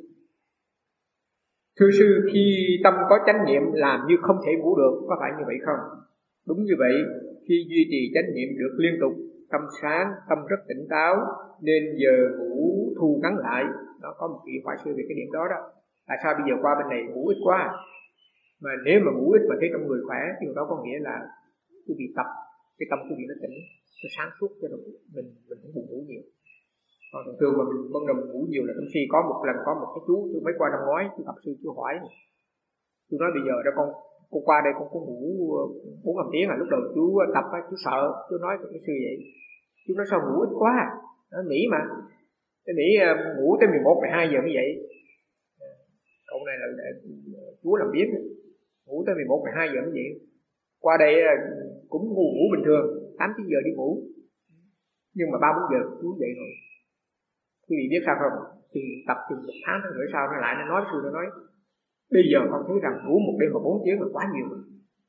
Thưa sư, khi tâm có chánh niệm làm như không thể ngủ được, có phải như vậy không? Đúng như vậy, khi duy trì chánh niệm được liên tục, tâm sáng, tâm rất tỉnh táo, nên giờ ngủ thu ngắn lại. Nó có một vị khoa sư về cái điểm đó đó. Tại sao bây giờ qua bên này ngủ ít quá? Mà nếu mà ngủ ít mà thấy trong người khỏe, thì đó có nghĩa là cái việc tập, cái tâm của vị nó tỉnh, nó sáng suốt cho mình không buồn ngủ nhiều. Còn thường thường mà mình ban đầu ngủ nhiều là trong khi có một lần có một cái chú mới qua năm ngoái, chú tập sư chú hỏi, chú nói bây giờ đó con qua đây con có ngủ 4-5 tiếng lúc đầu chú tập chú sợ, chú nói với cái sư vậy, chú nói sao ngủ ít quá, nó Mỹ mà, cái Mỹ ngủ tới 11-12 giờ mới vậy. Cậu này là chú làm biết, ngủ tới 11-12 giờ mới vậy. Qua đây cũng ngủ bình thường, 8-9 giờ đi ngủ, nhưng mà 3-4 giờ chú dậy rồi. Quý vị biết sao không? Tập chừng 1 tháng rưỡi sau nó lại nó nói xưa nó nói bây giờ con thấy rằng ngủ một đêm mà 4 tiếng là quá nhiều rồi.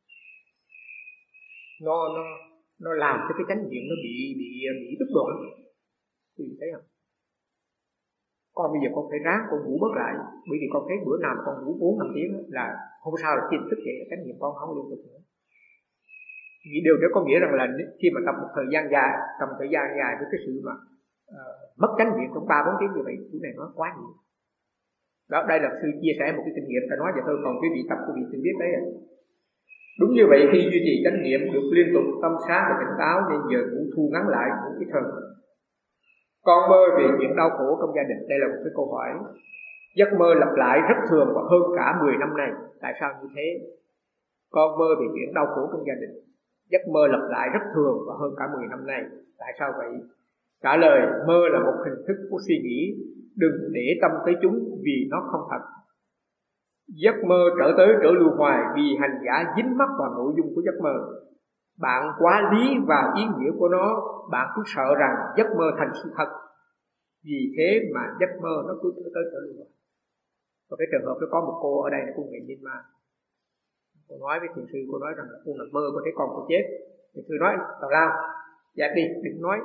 Nó làm cho cái chánh niệm nó bị đứt đoạn. Quý vị thấy không? Con bây giờ con phải ráng con ngủ bớt lại, bởi vì con thấy bữa nào con ngủ 4-5 tiếng là hôm sau là chìm thức dậy, chánh niệm con không liên tục nữa. Vì điều đó có nghĩa rằng là khi mà tập một thời gian dài với cái sự mà mất chánh niệm trong 3-4 tiếng như vậy, thứ này nó quá nhiều. Đó, đây là sư chia sẻ một cái kinh nghiệm ta nói vậy thôi, còn quý vị tập quý vị tự biết đấy. Đúng như vậy, khi duy trì chánh niệm được liên tục, tâm sáng và tỉnh táo, nên giờ cũng thu ngắn lại một ít hơn. Con mơ về chuyện đau khổ trong gia đình, đây là một cái câu hỏi. Giấc mơ lặp lại rất thường và hơn cả 10 năm nay. Tại sao như thế? Con mơ về chuyện đau khổ trong gia đình, giấc mơ lặp lại rất thường và hơn cả 10 năm nay. Tại sao vậy? Trả lời, mơ là một hình thức của suy nghĩ, đừng để tâm tới chúng vì nó không thật. Giấc mơ trở tới trở lưu hoài vì hành giả dính mắc vào nội dung của giấc mơ. Bạn quá lý và ý nghĩa của nó, bạn cứ sợ rằng giấc mơ thành sự thật. Vì thế mà giấc mơ nó cứ tới trở lưu hoài. Và cái trường hợp nó có một cô ở đây là cô Nguyễn Ninh Ma. Cô nói với thiền sư, cô nói rằng là cô nằm mơ có thấy con cô chết. Thiền sư nói, tào lao, dẹp đi, đừng nói.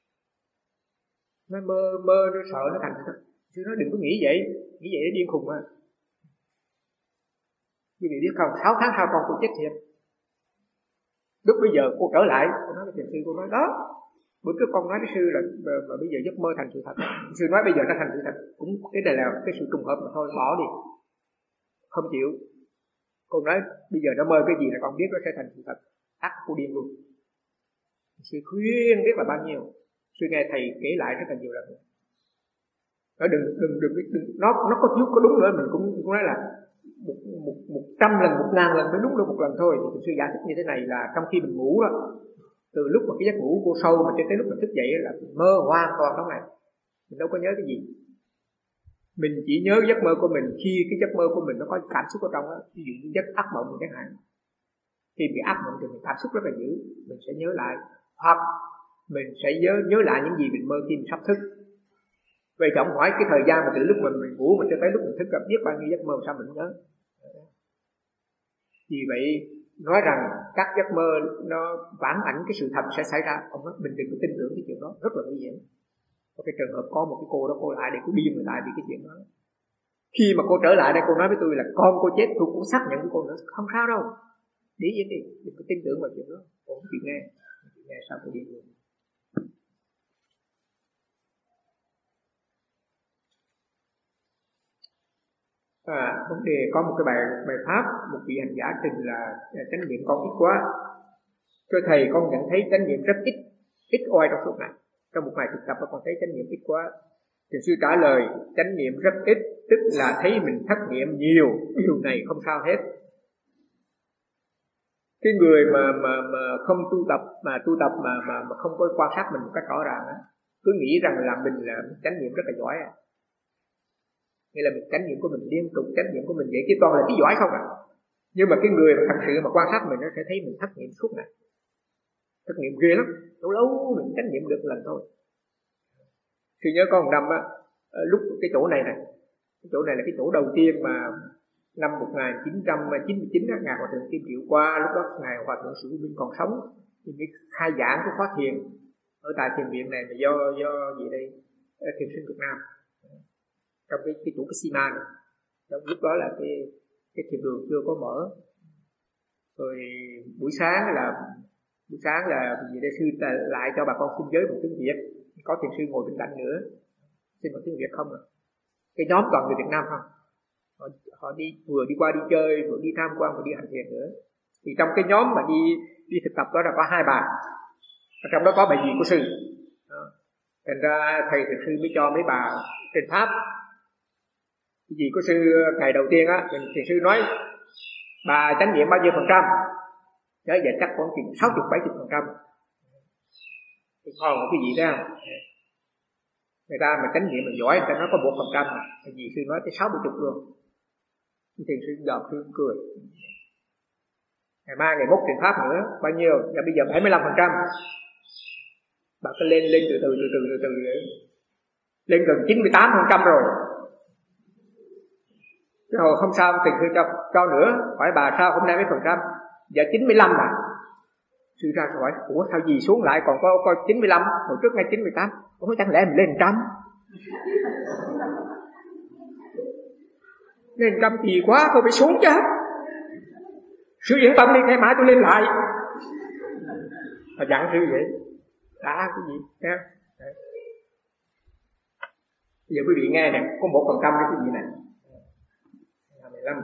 Nói mơ nó sợ nó thành thật. Sư nói đừng có nghĩ vậy nó điên khùng mà. Quý vị biết không, 6 tháng sau con cô chết thiệt. Lúc bây giờ cô trở lại, cô nói với thiền sư, cô nói đó, bữa trước con nói với sư là mà bây giờ giấc mơ thành sự thật. Sư nói bây giờ nó thành sự thật, cũng cái này là cái sự trùng hợp mà thôi, bỏ đi, không chịu. Cô nói bây giờ nó mơ cái gì là con biết nó sẽ thành sự thật, ắt cô điên luôn. Sư khuyên biết là bao nhiêu, sư nghe thầy kể lại rất là nhiều lần. Nói đừng nó có chút có đúng nữa, mình cũng nói là 100 lần 1000 lần mới đúng được một lần thôi. Thì sư giải thích như thế này là trong khi mình ngủ đó, từ lúc mà cái giấc ngủ cô sâu mà cho tới lúc mình thức dậy là mình mơ hoàn toàn trong này, mình đâu có nhớ cái gì. Mình chỉ nhớ giấc mơ của mình khi cái giấc mơ của mình nó có cảm xúc ở trong đó. Ví dụ như giấc ác mộng chẳng hạn, khi bị ác mộng thì mình cảm xúc rất là dữ, mình sẽ nhớ lại, hoặc mình sẽ nhớ lại những gì mình mơ khi mình sắp thức. Vậy thì ông hỏi cái thời gian mà từ lúc mình ngủ mà cho tới lúc mình thức gặp biết bao nhiêu giấc mơ sao mình nhớ. Vì vậy nói rằng các giấc mơ nó phản ảnh cái sự thật sẽ xảy ra, ông nói mình đừng có tin tưởng cái chuyện đó, rất là nguy hiểm. Có cái trường hợp có một cái cô đó, cô lại để cô điên lại vì cái chuyện đó. Khi mà cô trở lại đây cô nói với tôi là con cô chết, tôi cũng xác nhận với cô nữa, không sao đâu, để yên đi, đừng có tin tưởng vào chuyện đó. Cô không chịu nghe sao cô điên luôn. Vấn đề có một cái bài pháp một vị hành giả trình là chánh niệm con ít quá. Thưa thầy, con nhận thấy chánh niệm rất ít oi trong suốt này. Trong một ngày thực tập con thấy chánh niệm ít quá. Thiền sư trả lời chánh niệm rất ít tức là thấy mình thất niệm nhiều, điều này không sao hết. Cái người mà không tu tập mà không có quan sát mình một cách rõ ràng á, cứ nghĩ rằng là mình là chánh niệm rất là giỏi à. Nghĩa là mình chánh niệm của mình liên tục, chánh niệm của mình vậy chứ toàn là cái giỏi không à. Nhưng mà cái người mà thật sự mà quan sát mình nó sẽ thấy mình thất niệm suốt ngày. Thất niệm ghê lắm, lâu mình chánh niệm được lần thôi. Thì nhớ có một năm á, lúc cái chỗ này là cái chỗ đầu tiên mà năm 1999 á, Ngài Hòa Thượng Kim Triệu qua, lúc đó Ngài Hòa Thượng Sử Minh còn sống thì mới khai giảng cái khóa thiền ở tại thiền viện này, mà do gì đây, thiền sinh Việt Nam, trong cái chỗ cái Sima này. Lúc đó là cái thiền đường chưa có mở. Rồi buổi sáng là vị đại sư lại cho bà con xin giới bằng tiếng Việt, có thiền sư ngồi bên cạnh nữa xin bằng tiếng Việt không à. Cái nhóm toàn người Việt Nam không, họ vừa đi qua đi chơi, vừa đi tham quan, vừa đi hành thiền nữa. Thì trong cái nhóm mà đi thực tập đó là có 2 bà, trong đó có bài gì của sư đó. Thành ra thầy thiền sư mới cho mấy bà trên pháp. Cái gì của sư ngày đầu tiên á, thiền sư nói bà chánh niệm bao nhiêu %? Đấy, giờ chắc khoảng chừng 60-70%. Thì còn cái gì đó người ta mà chánh niệm mình giỏi, người ta nói có 1%, thì gì sư nói tới 60 luôn. Thiền sư giọt sư cười. ngày mai ngày mốt trình pháp nữa bao nhiêu, và bây giờ 75%. Bà cứ lên từ từ lên gần 98% rồi. Cái hồi không sao thì sư cho nữa, hỏi bà sao hôm nay mấy phần trăm? Dạ 95 mà. Sư ra hỏi, ủa sao gì xuống lại còn có 95, hồi trước ngay 98. Ủa chẳng lẽ mình lên 100? Lên 100 thì quá, tôi phải xuống chứ. Sư yên tâm đi, ngày mai tôi lên lại. Mà dặn sư vậy. Đã cái gì? Đấy. Bây giờ quý vị nghe nè, có 1% cái gì này. 15.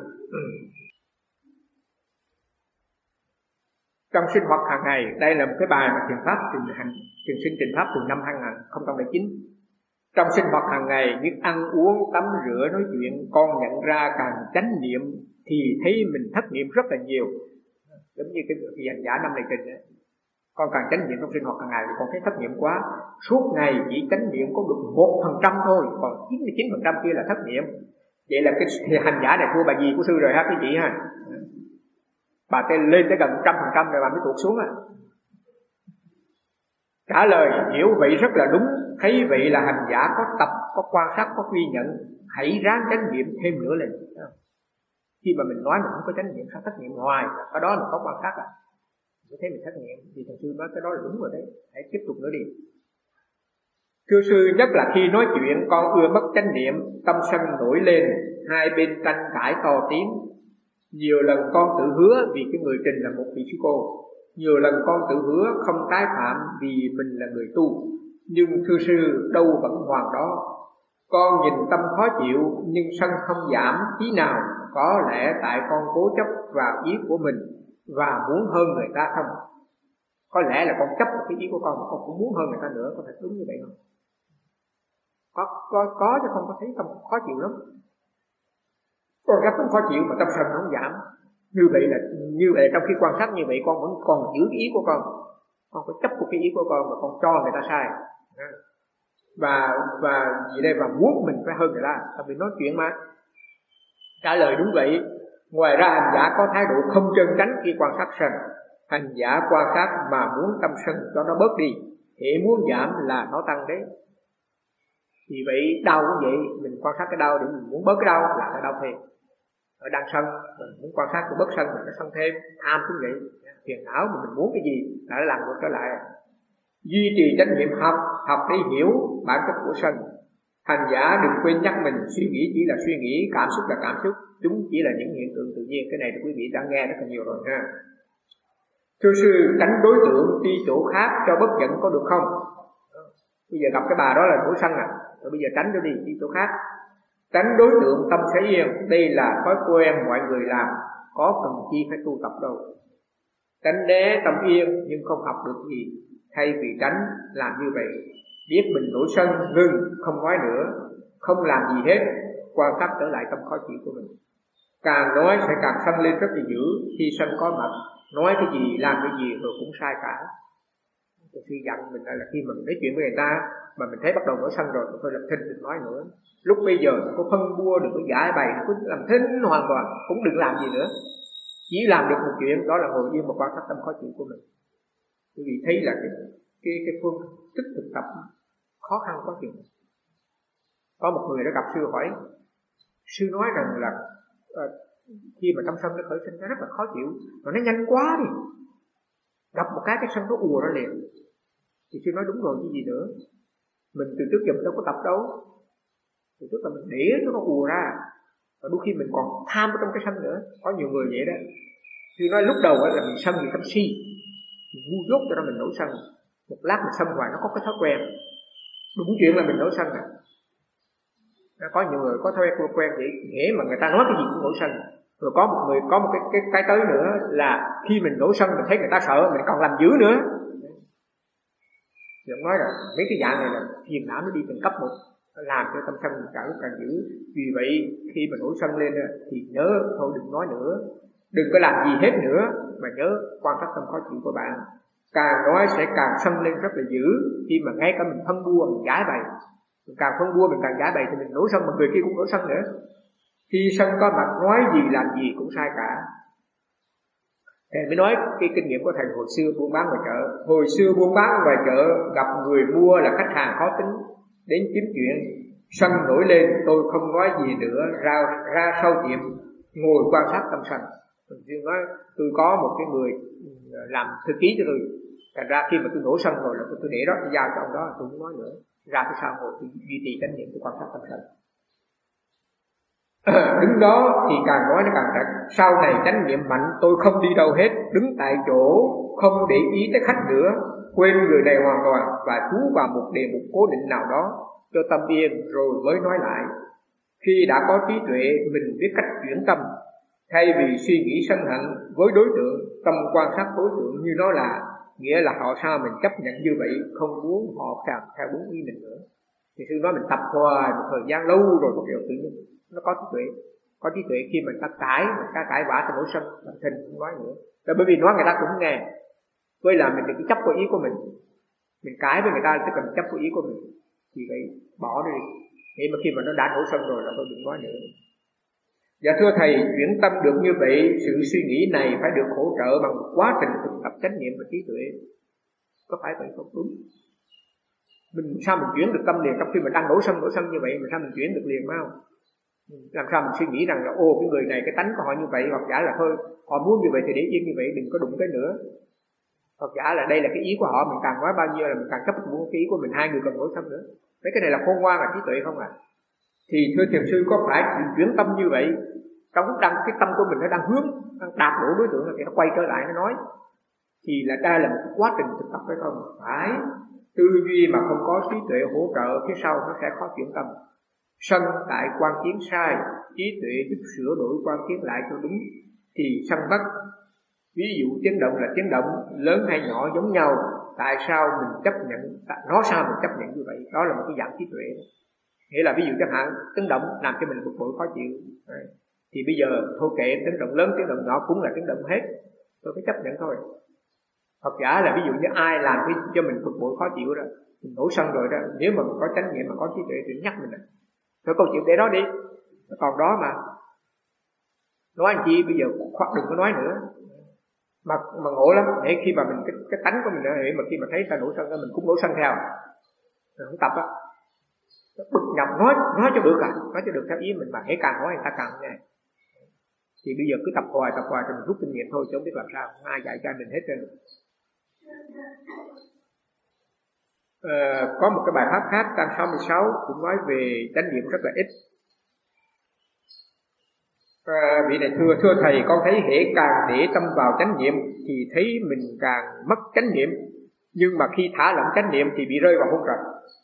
Trong sinh hoạt hàng ngày, đây là một cái bài mà Thiền sinh trình pháp từ năm 2009. Trong sinh hoạt hàng ngày, biết ăn uống, tắm rửa, nói chuyện, con nhận ra càng chánh niệm thì thấy mình thất niệm rất là nhiều. Giống như cái hành giả năm này trình ấy. Con càng chánh niệm trong sinh hoạt hàng ngày thì con thấy thất niệm quá. Suốt ngày chỉ chánh niệm có được 1% thôi, còn 99% kia là thất niệm. Vậy là cái hành giả này thua bà dì của sư rồi ha quý vị ha. Bà tên lên tới gần 100% rồi bà mới tuột xuống. Trả lời hiểu vậy rất là đúng. Thấy vậy là hành giả có tập, có quan sát, có ghi nhận. Hãy ráng chánh niệm thêm nữa lên. Khi mà mình nói mình không có chánh niệm, sao thất niệm hoài? Ở đó mình có quan sát mới thấy mình thất niệm. Vì thầy sư nói cái đó là đúng rồi đấy. Hãy tiếp tục nữa đi. Thưa sư, nhất là khi nói chuyện con ưa mất chánh niệm, tâm sân nổi lên, hai bên tranh cãi to tiếng. Nhiều lần con tự hứa, vì cái người trình là một vị sư cô, nhiều lần con tự hứa không tái phạm vì mình là người tu. Nhưng thưa sư, đâu vẫn hoàn đó. Con nhìn tâm khó chịu nhưng sân không giảm tí nào. Có lẽ tại con cố chấp vào ý của mình và muốn hơn người ta không? Có lẽ là con chấp vào cái ý của con mà con cũng muốn hơn người ta nữa. Có thật đúng như vậy không? Có chứ không có thấy tâm khó chịu lắm. Con gấp cũng khó chịu mà tâm sân không giảm. Như vậy trong khi quan sát như vậy con vẫn còn giữ ý của con phải chấp của cái ý của con mà con cho người ta sai. Và gì đây, và muốn mình phải hơn người ta, tại vì nói chuyện mà. Trả lời đúng vậy. Ngoài ra hành giả có thái độ không chân chánh khi quan sát sân. Hành giả quan sát mà muốn tâm sân cho nó bớt đi, hệ muốn giảm là nó tăng đấy. Vì vậy đau cũng vậy, mình quan sát cái đau để mình muốn bớt cái đau là cái đau thêm. Ở đang sân, mình muốn quan sát cái bớt sân là nó sân thêm. Tham cũng vậy, phiền não mà mình muốn cái gì là nó làm ngược trở lại. Duy trì chánh niệm, học để hiểu bản chất của sân. Hành giả đừng quên nhắc mình, suy nghĩ chỉ là suy nghĩ, cảm xúc là cảm xúc, chúng chỉ là những hiện tượng tự nhiên. Cái này thì quý vị đã nghe rất là nhiều rồi ha. Thưa sư, tránh đối tượng đi chỗ khác cho bất giận có được không? Bây giờ gặp cái bà đó là nổi sân rồi bây giờ tránh cho đi chỗ khác. Tránh đối tượng tâm sẽ yên, đây là thói quen mọi người làm, có cần chi phải tu tập đâu. Tránh né tâm yên nhưng không học được gì. Thay vì tránh làm như vậy, biết mình nổi sân, ngừng, không nói nữa, không làm gì hết, quan sát trở lại tâm khó chịu của mình. Càng nói sẽ càng sân lên rất là dữ. Khi sân có mặt, nói cái gì, làm cái gì rồi cũng sai cả. Khi dặn mình là khi mình nói chuyện với người ta mà mình thấy bắt đầu nổi sân rồi, tôi làm thinh đừng nói nữa. Lúc bây giờ đừng có phân bua, đừng có giải bày, đừng có làm thinh hoàn toàn, cũng đừng làm gì nữa. Chỉ làm được một chuyện, đó là ngồi yên và quan sát tâm khó chịu của mình. Bởi vì thấy là cái phương thức thực tập khó khăn quá chừng. Có một người đã gặp sư hỏi, sư nói rằng là khi mà tâm sân nó khởi sinh nó rất là khó chịu, mà nó nhanh quá đi, gặp một cái sân nó ùa ra liền. Thì sư nói đúng rồi chứ gì nữa. Mình từ trước giờ mình đâu có tập đâu. Từ trước là mình để nó ùa ra, và đôi khi mình còn tham ở trong cái sân nữa. Có nhiều người vậy đó. Sư nói lúc đầu là mình sân vì tâm si, mình ngu dốt cho nên mình nổi sân. Một lát mình sân hoài nó có cái thói quen. Đúng chuyện là mình nổi sân này. Có nhiều người có thói quen vậy, nghĩa mà người ta nói cái gì cũng nổi sân. Rồi có một người có một cái tới nữa là khi mình nổi sân mình thấy người ta sợ, mình còn làm dữ nữa. Thì ông nói là mấy cái dạng này là phiền não nó đi từng cấp một, làm cho tâm sân càng lúc càng dữ. Vì vậy khi mà nổi sân lên thì nhớ thôi đừng nói nữa, đừng có làm gì hết nữa, mà nhớ quan sát tâm khó chịu của bạn. Càng nói sẽ càng sân lên rất là dữ. Khi mà ngay cả mình phân bua, mình giải bày, mình càng phân bua mình càng giải bày thì mình nổi sân, mà người kia cũng nổi sân nữa. Khi sân có mặt nói gì làm gì cũng sai cả. Thầy mới nói cái kinh nghiệm của thầy hồi xưa buôn bán ngoài chợ. Hồi xưa buôn bán ngoài chợ gặp người mua là khách hàng khó tính, đến kiếm chuyện, sân nổi lên, tôi không nói gì nữa, ra sau tiệm ngồi quan sát tâm sân. Tôi nói tôi có một cái người làm thư ký cho tôi, thành ra khi mà tôi nổi sân rồi là tôi để đó, tôi giao cho ông đó, tôi không nói nữa, ra cái sau ngồi tôi duy trì chánh niệm, tôi quan sát tâm sân. Đứng đó thì càng nói nó càng thật. Sau này chánh niệm mạnh, tôi không đi đâu hết, đứng tại chỗ, không để ý tới khách nữa, quên người này hoàn toàn và chú vào một đề mục cố định nào đó cho tâm yên rồi mới nói lại. Khi đã có trí tuệ, mình biết cách chuyển tâm, thay vì suy nghĩ sân hận với đối tượng, tâm quan sát đối tượng như nó là, nghĩa là họ sao mình chấp nhận như vậy, không muốn họ càng theo đúng ý mình nữa. Thì sư nói mình tập hoài một thời gian lâu rồi có kiểu tự nhiên nó có trí tuệ. Có trí tuệ khi mình ta cãi vã ta nổi sân, mình thình không nói nữa. Là bởi vì nói người ta cũng không nghe. Với là mình đừng chấp có ý của mình cãi với người ta tức là mình chấp có ý của mình, thì vậy bỏ đi. Để mà khi mà nó đã nổi sân rồi là tôi đừng nói nữa. Dạ thưa thầy, chuyển tâm được như vậy, sự suy nghĩ này phải được hỗ trợ bằng một quá trình thực tập chánh niệm và trí tuệ. Có phải vậy không? Đúng. Sao mình chuyển được tâm liền trong khi mình đang nổi sân như vậy, mà sao mình chuyển được liền phải không? Làm sao mình suy nghĩ rằng là cái người này cái tánh của họ như vậy, hoặc giả là thôi họ muốn như vậy thì để yên như vậy, đừng có đụng tới nữa. Hoặc giả là đây là cái ý của họ, mình càng nói bao nhiêu là mình càng chấp muốn cái ý của mình, hai người còn nổi sân nữa. Mấy cái này là khôn ngoan và trí tuệ không ạ? Thì thưa thiền sư, có phải chuyển tâm như vậy trong lúc đang cái tâm của mình nó đang hướng đạt đủ đối tượng thì nó quay trở lại nó nói, thì là đây là một quá trình thực tập phải không? Phải. Tư duy mà không có trí tuệ hỗ trợ phía sau nó sẽ khó chuyển tâm. Sân tại quan kiến sai, trí tuệ giúp sửa đổi quan kiến lại cho đúng, thì sân bất. Ví dụ tiếng động là tiếng động, lớn hay nhỏ giống nhau, tại sao mình chấp nhận, nó sao mình chấp nhận như vậy? Đó là một cái dạng trí tuệ. Nghĩa là ví dụ chẳng hạn tiếng động làm cho mình bực bội khó chịu, thì bây giờ thôi kệ, tiếng động lớn tiếng động nhỏ cũng là tiếng động hết, tôi phải chấp nhận thôi. Hoặc giả là ví dụ như ai làm cho mình bực bội khó chịu đó, mình nổi sân rồi đó, nếu mà mình có chánh niệm mà có trí tuệ thì nhắc mình đó, thôi câu chuyện để đó đi, còn đó mà nói anh chị bây giờ đừng có nói nữa. Mà ngộ lắm, để khi mà mình cái tánh của mình để mà khi mà thấy ta nổi sân mình cũng nổi sân theo, mình không tập á, bực nhọc nói cho được nói cho được theo ý mình, mà hãy càng nói người ta càng nghe. Thì bây giờ cứ tập hoài rồi mình rút kinh nghiệm thôi, chứ không biết làm sao, không ai dạy cho mình hết trơn. Có một cái bài pháp khác trang 66 cũng nói về chánh niệm rất là ít. Vị này thưa thầy, con thấy hễ càng để tâm vào chánh niệm thì thấy mình càng mất chánh niệm, nhưng mà khi thả lỏng chánh niệm thì bị rơi vào hôn trầm.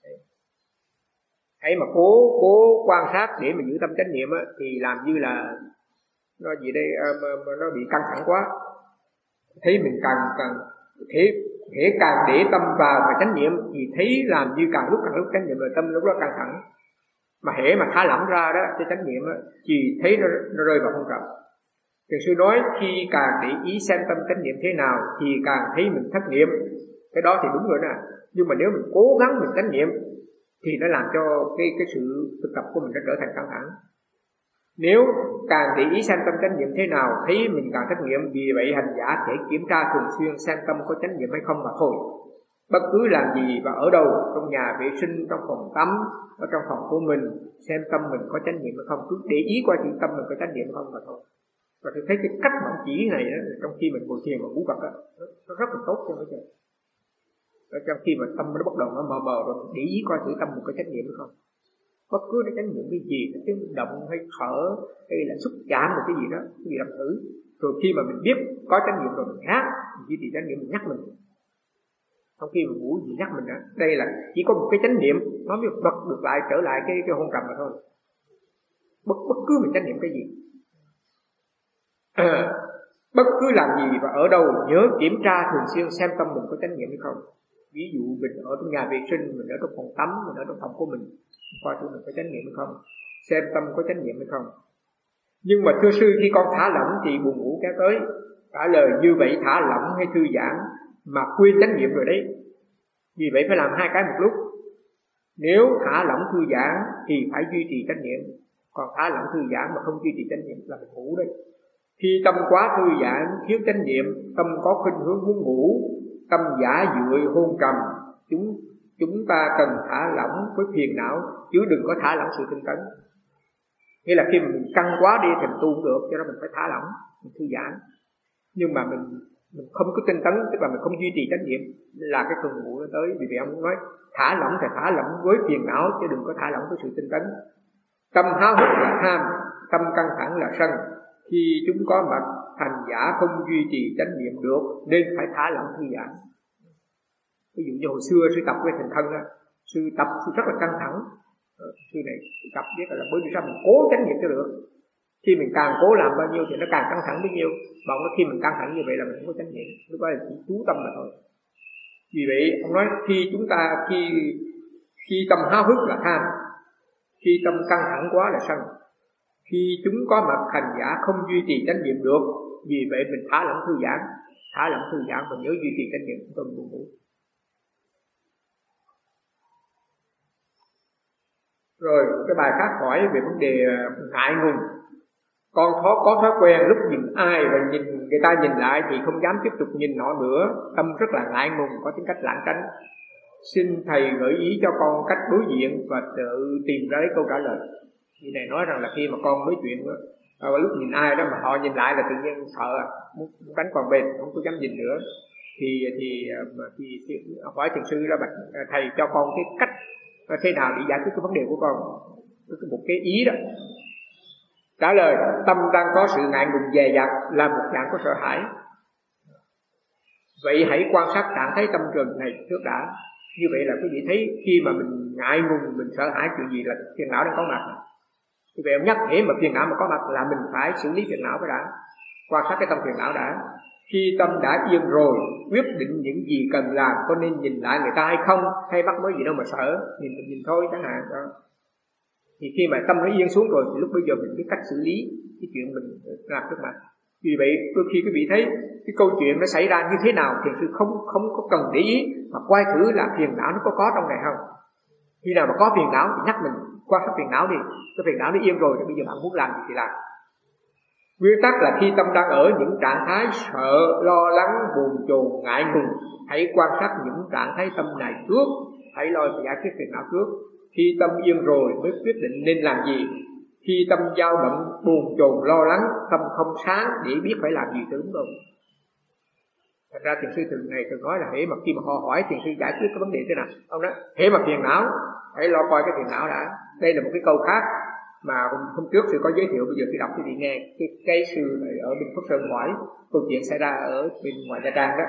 Hãy mà cố quan sát để mà giữ tâm chánh niệm á, thì làm như là nó gì đây, nó bị căng thẳng quá. Thấy mình càng hễ càng để tâm vào và chánh niệm thì thấy làm như càng lúc chánh niệm rồi tâm lúc đó căng thẳng. Mà hễ mà thả lỏng ra đó cái chánh niệm á, thì thấy nó rơi vào hôn trầm. Thiền sư nói khi càng để ý xem tâm chánh niệm thế nào thì càng thấy mình thất niệm. Cái đó thì đúng rồi nè. Nhưng mà nếu mình cố gắng mình chánh niệm thì nó làm cho cái sự thực tập của mình nó trở thành căng thẳng. Nếu càng để ý xem tâm chánh niệm thế nào thấy mình càng thất niệm, vì vậy hành giả thể kiểm tra thường xuyên xem tâm có chánh niệm hay không mà thôi. Bất cứ làm gì và ở đâu, trong nhà vệ sinh, trong phòng tắm, ở trong phòng của mình, xem tâm mình có chánh niệm hay không, cứ để ý qua chữ tâm mình có chánh niệm hay không mà thôi. Và tôi thấy cái cách bản chỉ này đó, trong khi mình ngồi thiền và ngủ gật đó, nó rất là tốt cho nó chơi. Trong khi mà tâm nó bắt đầu nó mờ mờ rồi, để ý coi chữ tâm mình có chánh niệm hay không. Bất cứ nó chánh niệm cái gì, cái tiếng động hay thở hay là xúc chạm một cái gì đó, cái gì làm thử. Rồi khi mà mình biết có chánh niệm rồi mình hát, mình chỉ chánh niệm mình nhắc mình. Trong khi mà ngủ gì nhắc mình đó, đây là chỉ có một cái chánh niệm nó mới bật được lại trở lại cái hôn trầm mà thôi. Bất cứ mình chánh niệm cái gì, bất cứ làm gì và ở đâu nhớ kiểm tra thường xuyên xem tâm mình có chánh niệm hay không. Ví dụ mình ở trong nhà vệ sinh, mình ở trong phòng tắm, mình ở trong phòng của mình, coi thử mình có chánh niệm hay không, xem tâm có chánh niệm hay không. Nhưng mà thưa sư, khi con thả lỏng thì buồn ngủ kéo tới. Trả lời như vậy thả lỏng hay thư giãn mà quên chánh niệm rồi đấy. Vì vậy phải làm hai cái một lúc. Nếu thả lỏng thư giãn thì phải duy trì chánh niệm, còn thả lỏng thư giãn mà không duy trì chánh niệm là mình ngủ đấy. Khi tâm quá thư giãn, thiếu chánh niệm, tâm có khuynh hướng muốn ngủ, tâm giả dưỡi hôn trầm, chúng ta cần thả lỏng với phiền não, chứ đừng có thả lỏng sự tinh tấn. Nghĩa là khi mình căng quá đi thì mình tu không được, cho nên mình phải thả lỏng, mình thư giãn. Nhưng mà mình không có tinh tấn, tức là mình không duy trì chánh niệm, là cái cơn ngủ nó tới. Vì vậy ông nói thả lỏng thì thả lỏng với phiền não, chứ đừng có thả lỏng với sự tinh tấn. Tâm háo hức là tham, tâm căng thẳng là sân. Khi chúng có mặt, hành giả không duy trì chánh niệm được, nên phải thả lỏng thư giãn. Ví dụ như hồi xưa sư tập với thành thân á, sư tập sư rất là căng thẳng. Sư này tập biết là bởi vì sao mình cố chánh niệm cho được. Khi mình càng cố làm bao nhiêu thì nó càng căng thẳng bấy nhiêu. Bọn nó khi mình căng thẳng như vậy là mình không có chánh niệm, lúc đó là chỉ chú tâm mà thôi. Vì vậy ông nói khi tâm háo hức là tham, khi tâm căng thẳng quá là sân. Khi chúng có mặt, hành giả không duy trì chánh niệm được, vì vậy mình thả lỏng thư giãn và nhớ duy trì chánh niệm không buồn ngủ. Rồi cái bài khác hỏi về vấn đề ngại ngùng. Con có thói quen lúc nhìn ai và nhìn người ta nhìn lại thì không dám tiếp tục nhìn họ nữa, tâm rất là ngại ngùng, có tính cách lảng tránh. Xin thầy gợi ý cho con cách đối diện và tự tìm ra câu trả lời. Như này nói rằng là khi mà con nói chuyện đó, lúc nhìn ai đó mà họ nhìn lại là tự nhiên sợ, muốn đánh còn bên, không có dám nhìn nữa. Thì hỏi thiền sư đó, thầy cho con cái cách thế nào để giải quyết cái vấn đề của con, một cái ý đó. Trả lời: tâm đang có sự ngại ngùng dè dặt là một dạng có sợ hãi. Vậy hãy quan sát trạng thái tâm trần này trước đã. Như vậy là quý vị thấy khi mà mình ngại ngùng, mình sợ hãi chuyện gì là phiền não đang có mặt. Như vậy ông nhắc hễ mà phiền não mà có mặt là mình phải xử lý phiền não phải đã. Quan sát cái tâm phiền não đã. Khi tâm đã yên rồi, quyết định những gì cần làm, có nên nhìn lại người ta hay không, hay bắt mới gì đâu mà sợ, nhìn thôi chẳng hạn đó. Thì khi mà tâm nó yên xuống rồi thì lúc bây giờ mình biết cách xử lý cái chuyện mình làm trước mặt. Vì vậy đôi khi quý vị thấy cái câu chuyện nó xảy ra như thế nào thì không có cần để ý, mà quay thử là phiền não nó có trong này không. Khi nào mà có phiền não thì nhắc mình qua cái phiền não đi, cái phiền não nó yên rồi thì bây giờ bạn muốn làm gì thì làm. Nguyên tắc là khi tâm đang ở những trạng thái sợ, lo lắng, buồn chồn, ngại ngùng, hãy quan sát những trạng thái tâm này trước, hãy lo giải quyết phiền não trước. Khi tâm yên rồi mới quyết định nên làm gì. Khi tâm dao động, buồn chồn, lo lắng, tâm không sáng để biết phải làm gì, đúng không? Thật ra thiền sư thường nói là hễ mà khi mà họ hỏi thiền sư giải quyết cái vấn đề thế nào, ông nói hễ mà phiền não hãy lo coi cái phiền não đã. Đây là một cái câu khác mà hôm trước sư có giới thiệu, bây giờ sư đọc quý vị nghe. Cái sư ở bên Phước Sơn hỏi câu chuyện xảy ra ở bên ngoài Nha Trang đó.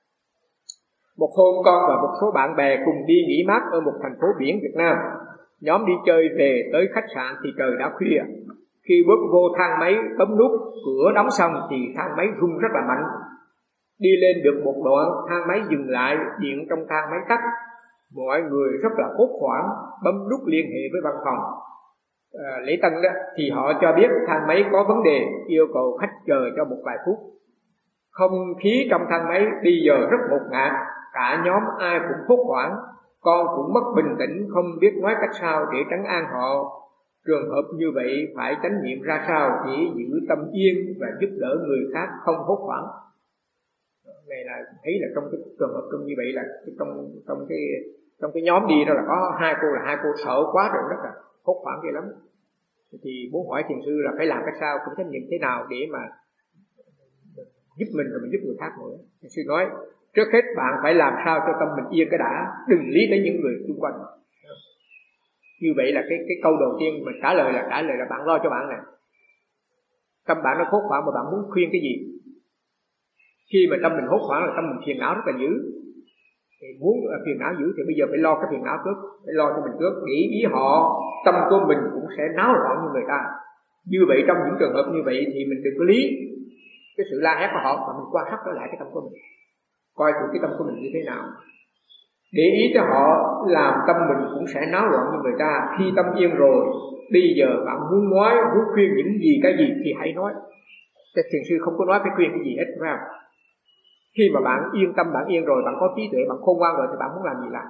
Một hôm con và một số bạn bè cùng đi nghỉ mát ở một thành phố biển Việt Nam. Nhóm đi chơi về tới khách sạn thì trời đã khuya. Khi bước vô thang máy bấm nút cửa đóng xong thì thang máy rung rất là mạnh. Đi lên được một đoạn, thang máy dừng lại, điện trong thang máy tắt. Mọi người rất là hốt hoảng, bấm nút liên hệ với văn phòng lễ tân đó, thì họ cho biết thang máy có vấn đề, yêu cầu khách chờ cho một vài phút. Không khí trong thang máy bây giờ rất ngột ngạt, cả nhóm ai cũng hốt hoảng. Con cũng mất bình tĩnh, không biết nói cách sao để trấn an họ. Trường hợp như vậy phải chánh niệm ra sao để giữ tâm yên và giúp đỡ người khác không hốt hoảng. Này là thấy là trong cái trường hợp như vậy là trong cái nhóm đi đó là có hai cô sợ quá rồi, rất là hốt hoảng ghê lắm. Thì muốn hỏi thiền sư là phải làm cách sao, cũng chánh niệm thế nào để mà giúp mình rồi mình giúp người khác nữa. Thiền sư nói trước hết bạn phải làm sao cho tâm mình yên cái đã, đừng lý tới những người xung quanh. Như vậy là cái câu đầu tiên mình trả lời là bạn lo cho bạn này. Tâm bạn nó hốt hoảng mà bạn muốn khuyên cái gì. Khi mà tâm mình hốt hoảng là tâm mình phiền não rất là dữ. Thì muốn phiền não dữ thì bây giờ phải lo cái phiền não trước, phải lo cho mình trước, để ý họ, tâm của mình cũng sẽ náo loạn như người ta. Như vậy trong những trường hợp như vậy thì mình đừng có lý cái sự la hét của họ, mà mình quan sát lại cái tâm của mình, coi thử cái tâm của mình như thế nào, để ý cho họ, làm tâm mình cũng sẽ náo loạn như người ta. Khi tâm yên rồi, bây giờ bạn muốn nói, muốn khuyên những gì cái gì thì hãy nói. Cái thiền sư không có nói phải khuyên cái gì hết, phải không? Khi mà bạn yên tâm, bạn yên rồi, bạn có trí tuệ, bạn khôn ngoan rồi thì bạn muốn làm gì làm.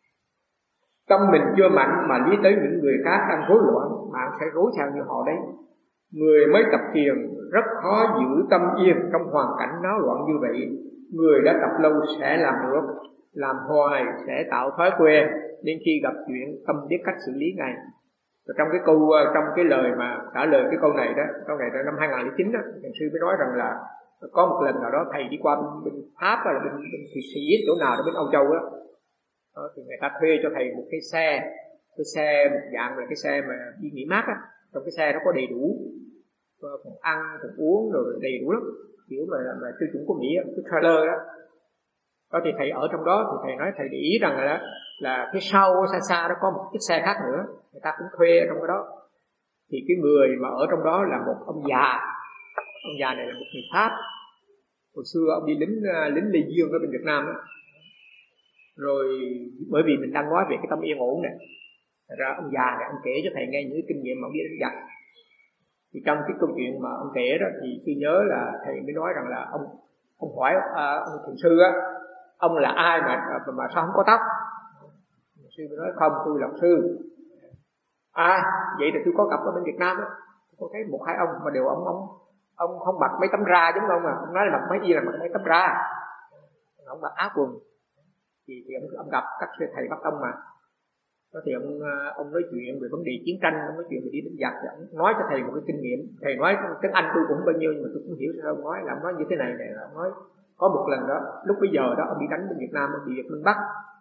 Tâm mình chưa mạnh mà lý tới những người khác đang rối loạn, bạn sẽ rối theo như họ đấy. Người mới tập thiền rất khó giữ tâm yên trong hoàn cảnh náo loạn như vậy. Người đã tập lâu sẽ làm được, làm hoài sẽ tạo thói quen, đến khi gặp chuyện tâm biết cách xử lý ngay. Và trong cái lời mà trả lời cái câu này đó năm 2009 đó, thầy sư mới nói rằng là có một lần nào đó thầy đi qua bên Pháp hay là bên Thụy Sĩ, chỗ nào đó bên Âu Châu đó, thì người ta thuê cho thầy một cái xe một dạng là cái xe mà đi nghỉ mát á. Trong cái xe đó có đầy đủ phòng ăn, phòng uống rồi đầy đủ lắm, kiểu mà tiêu chuẩn của Mỹ, cái trailer đó. Đó thì thầy ở trong đó thì thầy nói thầy để ý rằng là phía sau xa xa đó có một chiếc xe khác nữa, người ta cũng thuê ở trong cái đó. Thì cái người mà ở trong đó là một ông già này là một người Pháp. Hồi xưa ông đi lính Lê Dương ở bên Việt Nam đó. Rồi bởi vì mình đang nói về cái tâm yên ổn này, thật ra ông già này ông kể cho thầy nghe những cái kinh nghiệm mà ông đi đánh giặc. Thì trong cái câu chuyện mà ông kể đó thì tôi nhớ là thầy mới nói rằng là ông hỏi ông thiền sư á, ông là ai mà sao không có tóc? Thiền sư mới nói không, tôi là ông sư. Vậy thì tôi có gặp ở bên Việt Nam á, tôi có thấy một hai ông mà đều ông không mặc mấy tấm ra giống ông ông nói là mặc mấy là mặc mấy tấm ra, ông mặc áo quần. Thì ông gặp các thầy Bắc Tông mà. Đó thì ông nói chuyện về vấn đề chiến tranh, ông nói chuyện về đi đánh giặc, thì ông nói cho thầy một cái kinh nghiệm. Thầy nói tiếng Anh tôi cũng không bao nhiêu nhưng mà tôi cũng hiểu sao ông nói, là ông nói như thế này là ông nói có một lần đó, lúc bây giờ đó ông đi đánh bên Việt Nam, ông bị Việt Minh bắt,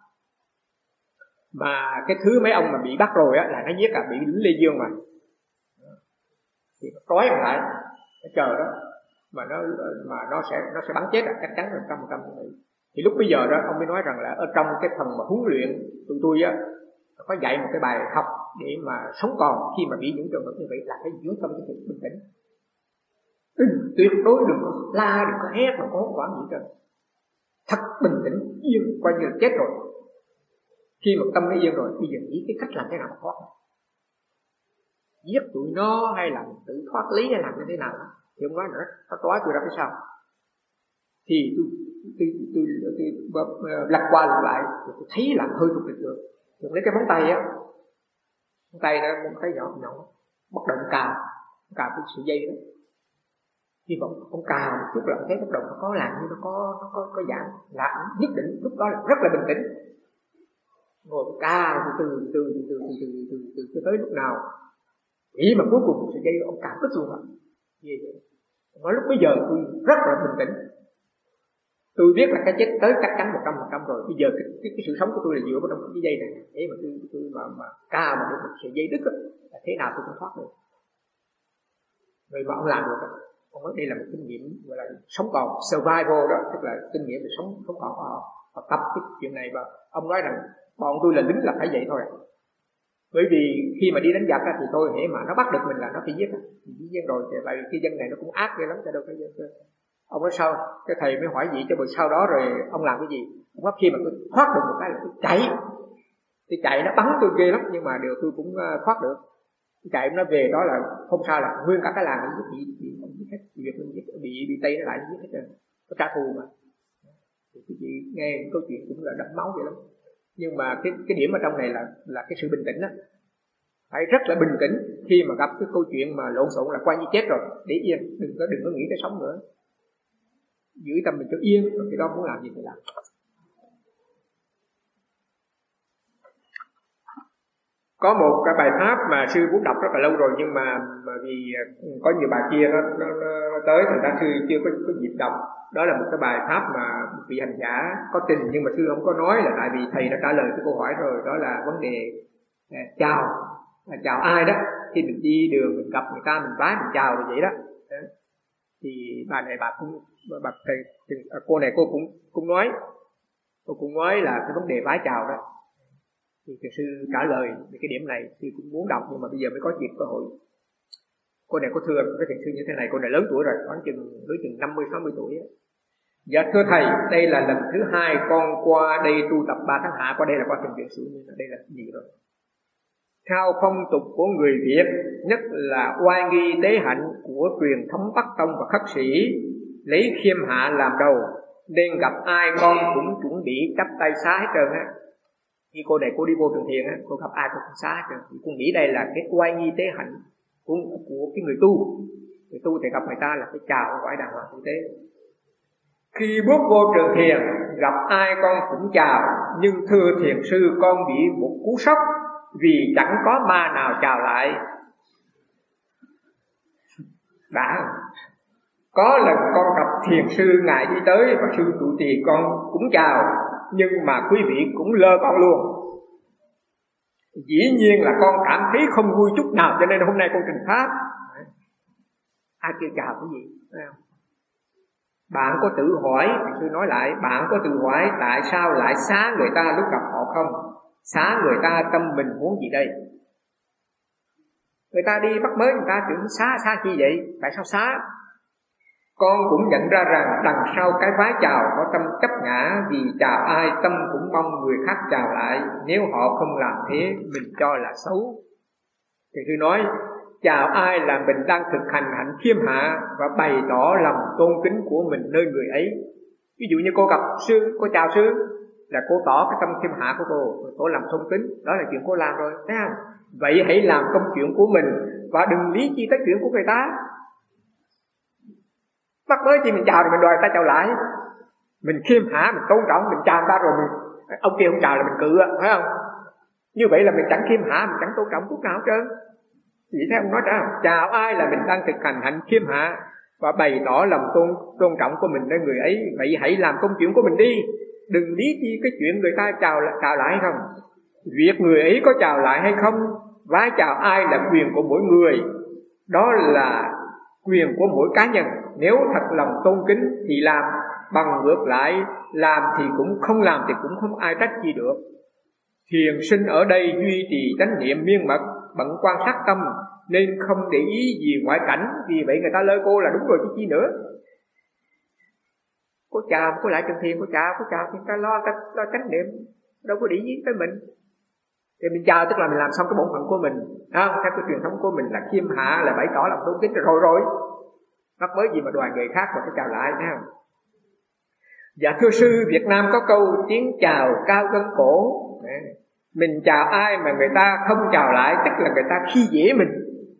mà cái thứ mấy ông mà bị bắt rồi á là nó giết cả bị lính Lê Dương mà, thì nó trói ông lại, nó chờ đó mà nó sẽ bắn chết chắc chắn là 100% như vậy. Thì lúc bây giờ đó ông mới nói rằng là ở trong cái phần mà huấn luyện tôi á có dạy một cái bài học để mà sống còn khi mà bị những trường hợp như vậy là phải giữ tâm cái sự bình tĩnh. Tuyệt đối đừng có la, đừng có hét mà có hốt hoảng gì hết. Thật bình tĩnh, yên, coi như là chết rồi. Khi mà tâm nó yên rồi, bây giờ nghĩ cái cách làm thế nào mà thoát. Giết tụi nó hay là tự thoát lý hay làm như thế nào đó. Thì ông nói nữa, nó trói tôi ra phía sau. Thì tôi lật qua lật lại, tôi thấy là hơi thuộc lực lượng. Tôi lấy cái móng tay á, móng tay đó, móng tay nhỏ bắt đầu cào cái sợi dây đó. Khi mà ông cào một chút là thấy bắt đầu nó có làm như nó có giảm, là nhất định lúc đó là rất là bình tĩnh. Ngồi cào từ tới lúc nào nghĩ mà cuối cùng sợi dây ông cào đứt luôn rồi. Gì vậy? Nói lúc bây giờ tôi rất là bình tĩnh. Tôi biết là cái chết tới chắc chắn 100% rồi. Bây giờ cái sự sống của tôi là dựa vào trong cái dây này. Thế mà tôi mà cao mà được một sợi dây đứt là thế nào tôi cũng thoát được. Rồi mà ông làm được. Ông nói đây là một kinh nghiệm gọi là sống còn, survival đó, tức là kinh nghiệm về sống còn của họ. Họ tập cái chuyện này và ông nói rằng bọn tôi là lính là phải vậy thôi. Bởi vì khi mà đi đánh giặc thì tôi hễ mà nó bắt được mình là nó phải giết. Giết rồi thì tại vì cái dân này nó cũng ác ghê lắm, cho đâu phải giết. Ông nói sao? Cái thầy mới hỏi gì cho buổi sau đó rồi ông làm cái gì? Ông nói khi mà tôi thoát được một cái là tôi chạy nó bắn tôi ghê lắm nhưng mà điều tôi cũng thoát được. Chạy nó về đó là không sao, là nguyên cả cái làng bị giết hết, bị Tây nó lại giết hết rồi, có trả thù mà. Thì quý vị nghe câu chuyện cũng là đẫm máu vậy lắm. Nhưng mà cái điểm ở trong này là cái sự bình tĩnh đó, phải rất là bình tĩnh khi mà gặp cái câu chuyện mà lộn xộn là coi như chết rồi, để yên, đừng có nghĩ tới sống nữa, giữ tâm mình cho yên, rồi cái đó muốn làm gì thì làm. Có một cái bài pháp mà sư muốn đọc rất là lâu rồi nhưng mà vì có nhiều bài kia nó tới thành ra sư chưa có dịp đọc. Đó là một cái bài pháp mà vị hành giả có trình nhưng mà sư không có nói, là tại vì thầy đã trả lời cái câu hỏi rồi. Đó là vấn đề chào ai đó, khi mình đi đường mình gặp người ta mình vái mình chào rồi vậy đó. Thì bà này cô này cô cũng nói, là cái vấn đề vái chào đó. Thì thầy sư trả lời về cái điểm này sư cũng muốn đọc nhưng mà bây giờ mới có dịp cơ hội. Cô này có thưa với thầy sư như thế này, cô này lớn tuổi rồi, khoảng chừng 50-60 tuổi ấy. Dạ thưa thầy, đây là lần thứ 2 con qua đây tu tập 3 tháng hạ, qua đây là qua thiền viện sự, đây là gì rồi? Theo phong tục của người Việt, nhất là oai nghi tế hạnh của truyền thống Bắc Tông và khất sĩ, lấy khiêm hạ làm đầu, nên gặp ai con cũng chuẩn bị chắp tay xá hết trơn á. Khi cô này cô đi vô trường thiền á, cô gặp ai cô cũng xá hết trơn. Cô nghĩ đây là cái oai nghi tế hạnh của cái người tu. Thì tu thì gặp người ta là phải chào gọi đàng hoàng tử tế. Khi bước vô trường thiền, gặp ai con cũng chào, nhưng thưa thiền sư, con bị một cú sốc vì chẳng có ma nào chào lại. Đã có lần con gặp thiền sư, ngài đi tới và sư trụ trì con cũng chào, nhưng mà quý vị cũng lơ con luôn. Dĩ nhiên là con cảm thấy không vui chút nào, cho nên hôm nay con trình pháp. Ai kêu chào cái gì? Bạn có tự hỏi, thiền sư nói lại, bạn có tự hỏi tại sao lại xá người ta lúc gặp họ không? Xá người ta tâm mình muốn gì đây? Người ta đi bắt mới người ta tưởng xá chi vậy? Tại sao xá? Con cũng nhận ra rằng đằng sau cái vái chào có tâm chấp ngã, vì chào ai tâm cũng mong người khác chào lại. Nếu họ không làm thế, mình cho là xấu. Thì tôi nói, chào ai là mình đang thực hành hạnh khiêm hạ và bày tỏ lòng tôn kính của mình nơi người ấy. Ví dụ như cô gặp sư, cô chào sư, là cô tỏ cái tâm khiêm hạ của cô làm tôn kính, đó là chuyện cô làm rồi, thấy không? Vậy hãy làm công chuyện của mình và đừng lý chi tới chuyện của người ta. Bắt mới chi mình chào rồi mình đòi người ta chào lại. Mình khiêm hạ, mình tôn trọng, mình chào người ta rồi ông kia không chào là mình cự, phải không? Như vậy là mình chẳng khiêm hạ, mình chẳng tôn trọng chút nào hết trơn. Vậy thế ông nói ra, chào ai là mình đang thực hành hạnh khiêm hạ và bày tỏ lòng tôn trọng của mình nơi người ấy. Vậy hãy làm công chuyện của mình đi, đừng lý chi cái chuyện người ta chào lại hay không. Việc người ấy có chào lại hay không, vái chào ai là quyền của mỗi người, đó là quyền của mỗi cá nhân. Nếu thật lòng tôn kính thì làm, bằng ngược lại làm thì cũng không làm thì cũng không ai trách gì được. Thiền sinh ở đây duy trì chánh niệm miên mật, bận quan sát tâm nên không để ý gì ngoại cảnh. Vì vậy người ta lơ cô là đúng rồi chứ chi nữa. Cô chào, cô lại trường thiền, cô chào thì ta lo chánh niệm, đâu có để ý tới mình. Thì mình chào tức là mình làm xong cái bổn phận của mình, theo cái truyền thống của mình là khiêm hạ, là bày tỏ lòng tôn kính rồi. Mắc mới gì mà đòi người khác mà phải chào lại, thấy không? Dạ thưa sư, Việt Nam có câu tiếng chào cao gân cổ. Mình chào ai mà người ta không chào lại, tức là người ta khi dễ mình.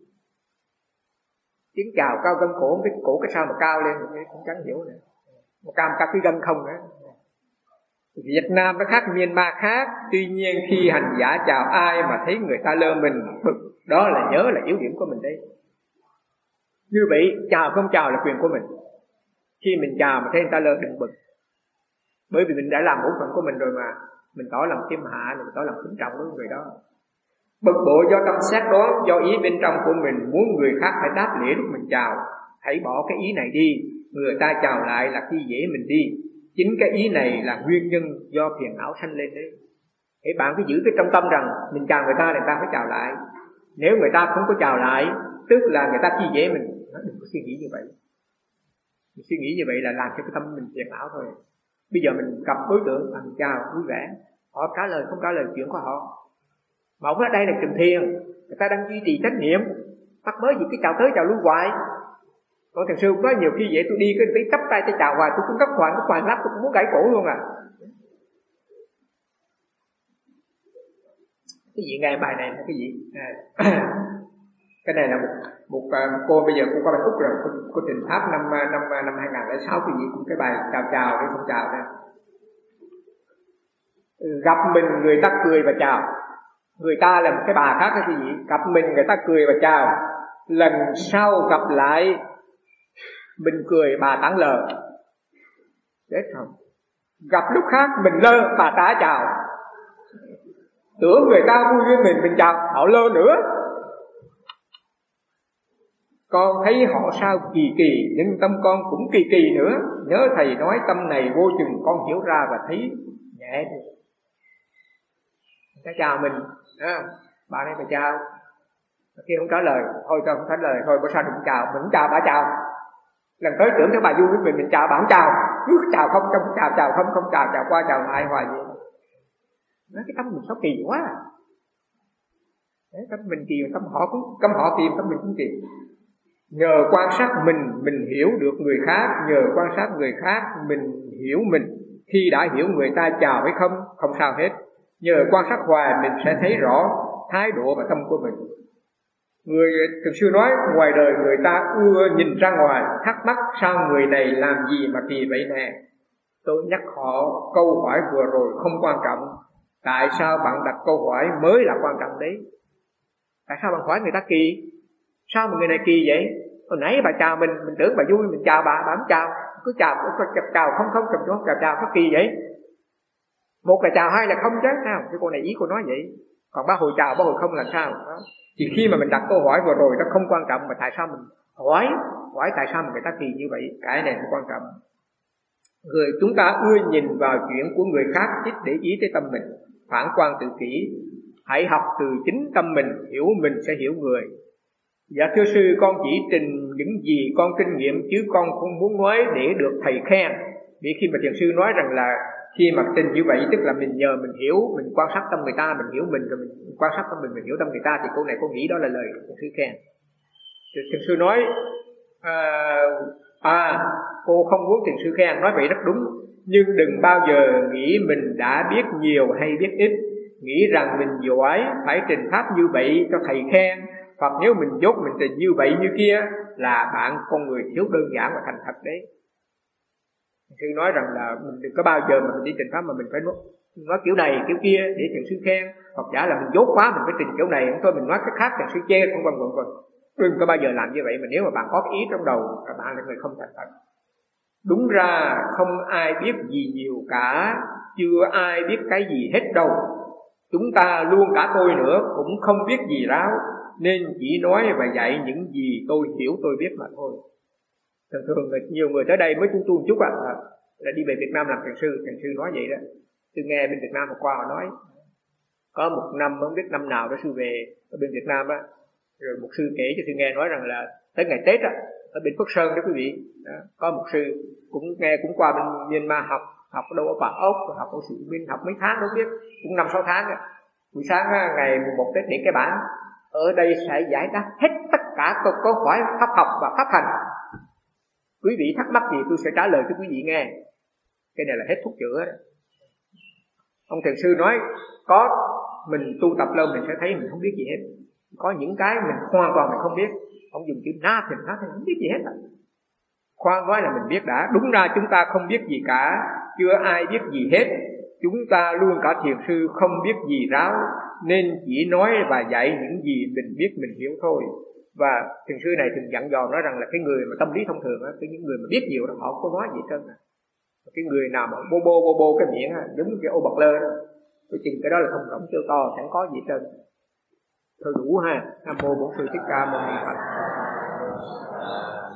Tiếng chào cao gân cổ, cái cổ cái sao mà cao lên, cũng chẳng hiểu nữa. Một cao cái gân không nữa. Việt Nam nó khác Myanmar khác. Tuy nhiên khi hành giả chào ai mà thấy người ta lơ mình bực, đó là nhớ là yếu điểm của mình đấy. Như vậy chào không chào là quyền của mình. Khi mình chào mà thấy người ta lơ đừng bực, bởi vì mình đã làm bổn phận của mình rồi mà. Mình tỏ lòng khiêm hạ, mình tỏ lòng kính trọng với người đó. Bực bội do tâm xét đoán, do ý bên trong của mình muốn người khác phải đáp lễ lúc mình chào. Hãy bỏ cái ý này đi, người ta chào lại là khi dễ mình đi. Chính cái ý này là nguyên nhân do phiền não sanh lên đấy. Hãy bạn cứ giữ cái trong tâm rằng mình chào người ta phải chào lại. Nếu người ta không có chào lại, tức là người ta khi dễ mình. Đừng có suy nghĩ như vậy. Mình suy nghĩ như vậy là làm cho cái tâm mình phiền não thôi. Bây giờ mình gặp đối tượng mà mình chào vui vẻ, họ trả lời không trả lời chuyện của họ. Mà ông ở đây là trường thiền, người ta đang duy trì chánh niệm, bắt mới gì cái chào tới chào lui hoài. Còn thằng sư cũng nói nhiều khi vậy, tôi đi cái chắp tay tôi chào hoài, tôi cũng gấp hoài lắm, tôi cũng muốn gãy cổ luôn à. Cái gì nghe bài này là cái gì? Cái này là một cô, bây giờ cô qua bên Úc rồi, cô trình pháp năm 2006 cái gì cũng cái bài chào để không chào đây. Gặp mình người ta cười và chào. Người ta là một cái bà khác cái gì? Gặp mình người ta cười và chào. Lần sau gặp lại mình cười bà tán lờ. Chết rồi. Gặp lúc khác mình lơ bà ta chào. Tưởng người ta vui với mình chào, họ lơ nữa. Con thấy họ sao kỳ kỳ, nhưng tâm con cũng kỳ kỳ nữa. Nhớ thầy nói tâm này vô chừng, con hiểu ra và thấy nhẹ. Người ta chào mình, bà này phải chào. Khi không trả lời, thôi con không trả lời, thôi bữa sau đừng chào. Mình không chào, bà chào. Lần tới tưởng thấy bà vui với mình chào, bà không chào. Cứ chào không chào không chào qua chào lại hoài vậy. Nói cái tâm mình sao kỳ quá. Đấy, tâm mình kỳ, tâm họ kỳ, tâm mình cũng kỳ. Nhờ quan sát mình hiểu được người khác. Nhờ quan sát người khác mình hiểu mình. Khi đã hiểu người ta chào hay không sao hết. Nhờ quan sát hoài mình sẽ thấy rõ thái độ và tâm của mình. Thiền sư nói ngoài đời người ta ưa nhìn ra ngoài, thắc mắc sao người này làm gì mà kỳ vậy nè. Tôi nhắc họ câu hỏi vừa rồi không quan trọng. Tại sao bạn đặt câu hỏi mới là quan trọng đấy. Tại sao bạn hỏi người ta kỳ? Sao mà người này kỳ vậy? Hồi nãy bà chào mình tưởng bà vui, mình chào bà không chào. Cứ chào không chào nó kỳ vậy. Một là chào, hai là không chứ sao? Cái cô này ý cô nói vậy. Còn ba hồi chào, ba hồi không làm sao? Đó. Thì khi mà mình đặt câu hỏi vừa rồi nó không quan trọng, mà tại sao mình hỏi tại sao mà người ta kỳ như vậy? Cái này không quan trọng. Chúng ta ưa nhìn vào chuyện của người khác, ít để ý tới tâm mình. Phản quan tự kỷ. Hãy học từ chính tâm mình, hiểu mình sẽ hiểu người. Dạ thưa sư, con chỉ trình những gì con kinh nghiệm, chứ con không muốn nói để được thầy khen. Vì khi mà thiền sư nói rằng là khi mà trình như vậy, tức là mình nhờ mình hiểu, mình quan sát tâm người ta, mình hiểu mình, rồi mình quan sát tâm mình hiểu tâm người ta, thì cô này cô nghĩ đó là lời thiền sư khen. Thiền sư nói cô không muốn thiền sư khen, nói vậy rất đúng. Nhưng đừng bao giờ nghĩ mình đã biết nhiều hay biết ít, nghĩ rằng mình giỏi phải trình pháp như vậy cho thầy khen, hoặc nếu mình dốt mình trình như vậy như kia là bạn con người thiếu đơn giản và thành thật đấy. Thiền sư nói rằng là mình đừng có bao giờ mà mình đi trình pháp mà mình phải nói kiểu này kiểu kia để thiền sư khen, hoặc giả là mình dốt quá mình phải trình kiểu này, không thôi mình nói cái khác thiền sư chê, không vân vân. Đừng có bao giờ làm như vậy. Mà nếu mà bạn có cái ý trong đầu là bạn là người không thành thật. Đúng ra không ai biết gì nhiều cả, chưa ai biết cái gì hết đâu. Chúng ta luôn cả tôi nữa cũng không biết gì ráo, nên chỉ nói và dạy những gì tôi hiểu tôi biết mà thôi. Thường nhiều người tới đây mới tu một chút là đi về Việt Nam làm thiền sư nói vậy đó. Tôi nghe bên Việt Nam hôm qua họ nói có một năm không biết năm nào đó sư về ở bên Việt Nam á, rồi một sư kể cho sư nghe nói rằng là tới ngày Tết á ở bên Phước Sơn đó quý vị đó, có một sư cũng nghe cũng qua bên Myanmar học ở đâu ở Bà Ốc, học ở Sự Minh, học mấy tháng đâu biết, cũng 5-6 tháng á. Buổi sáng ngày 1 Tết điểm cái bản ở đây sẽ giải đáp hết tất cả câu hỏi pháp học và pháp hành. Quý vị thắc mắc gì tôi sẽ trả lời cho quý vị nghe. Cái này là hết thuốc chữa đó. Ông thiền sư nói có mình tu tập lâu mình sẽ thấy mình không biết gì hết. Có những cái mình hoàn toàn mình không biết. Ông dùng chữ nothing không biết gì hết. Khoan nói là mình biết đã. Đúng ra chúng ta không biết gì cả, chưa ai biết gì hết. Chúng ta luôn cả thiền sư không biết gì ráo, nên chỉ nói và dạy những gì mình biết mình hiểu thôi. Và thiền sư này thường dặn dò nói rằng là cái người mà tâm lý thông thường á, những người mà biết nhiều đó họ không có nói gì hết trơn. Cái người nào mà bô bô cái miệng á, giống cái ô bạc lơ đó, cái chừng cái đó là thông rỗng kêu to, chẳng có gì hết trơn. Thôi đủ ha. Nam mô Bổn Sư Thích Ca Mâu Ni Phật.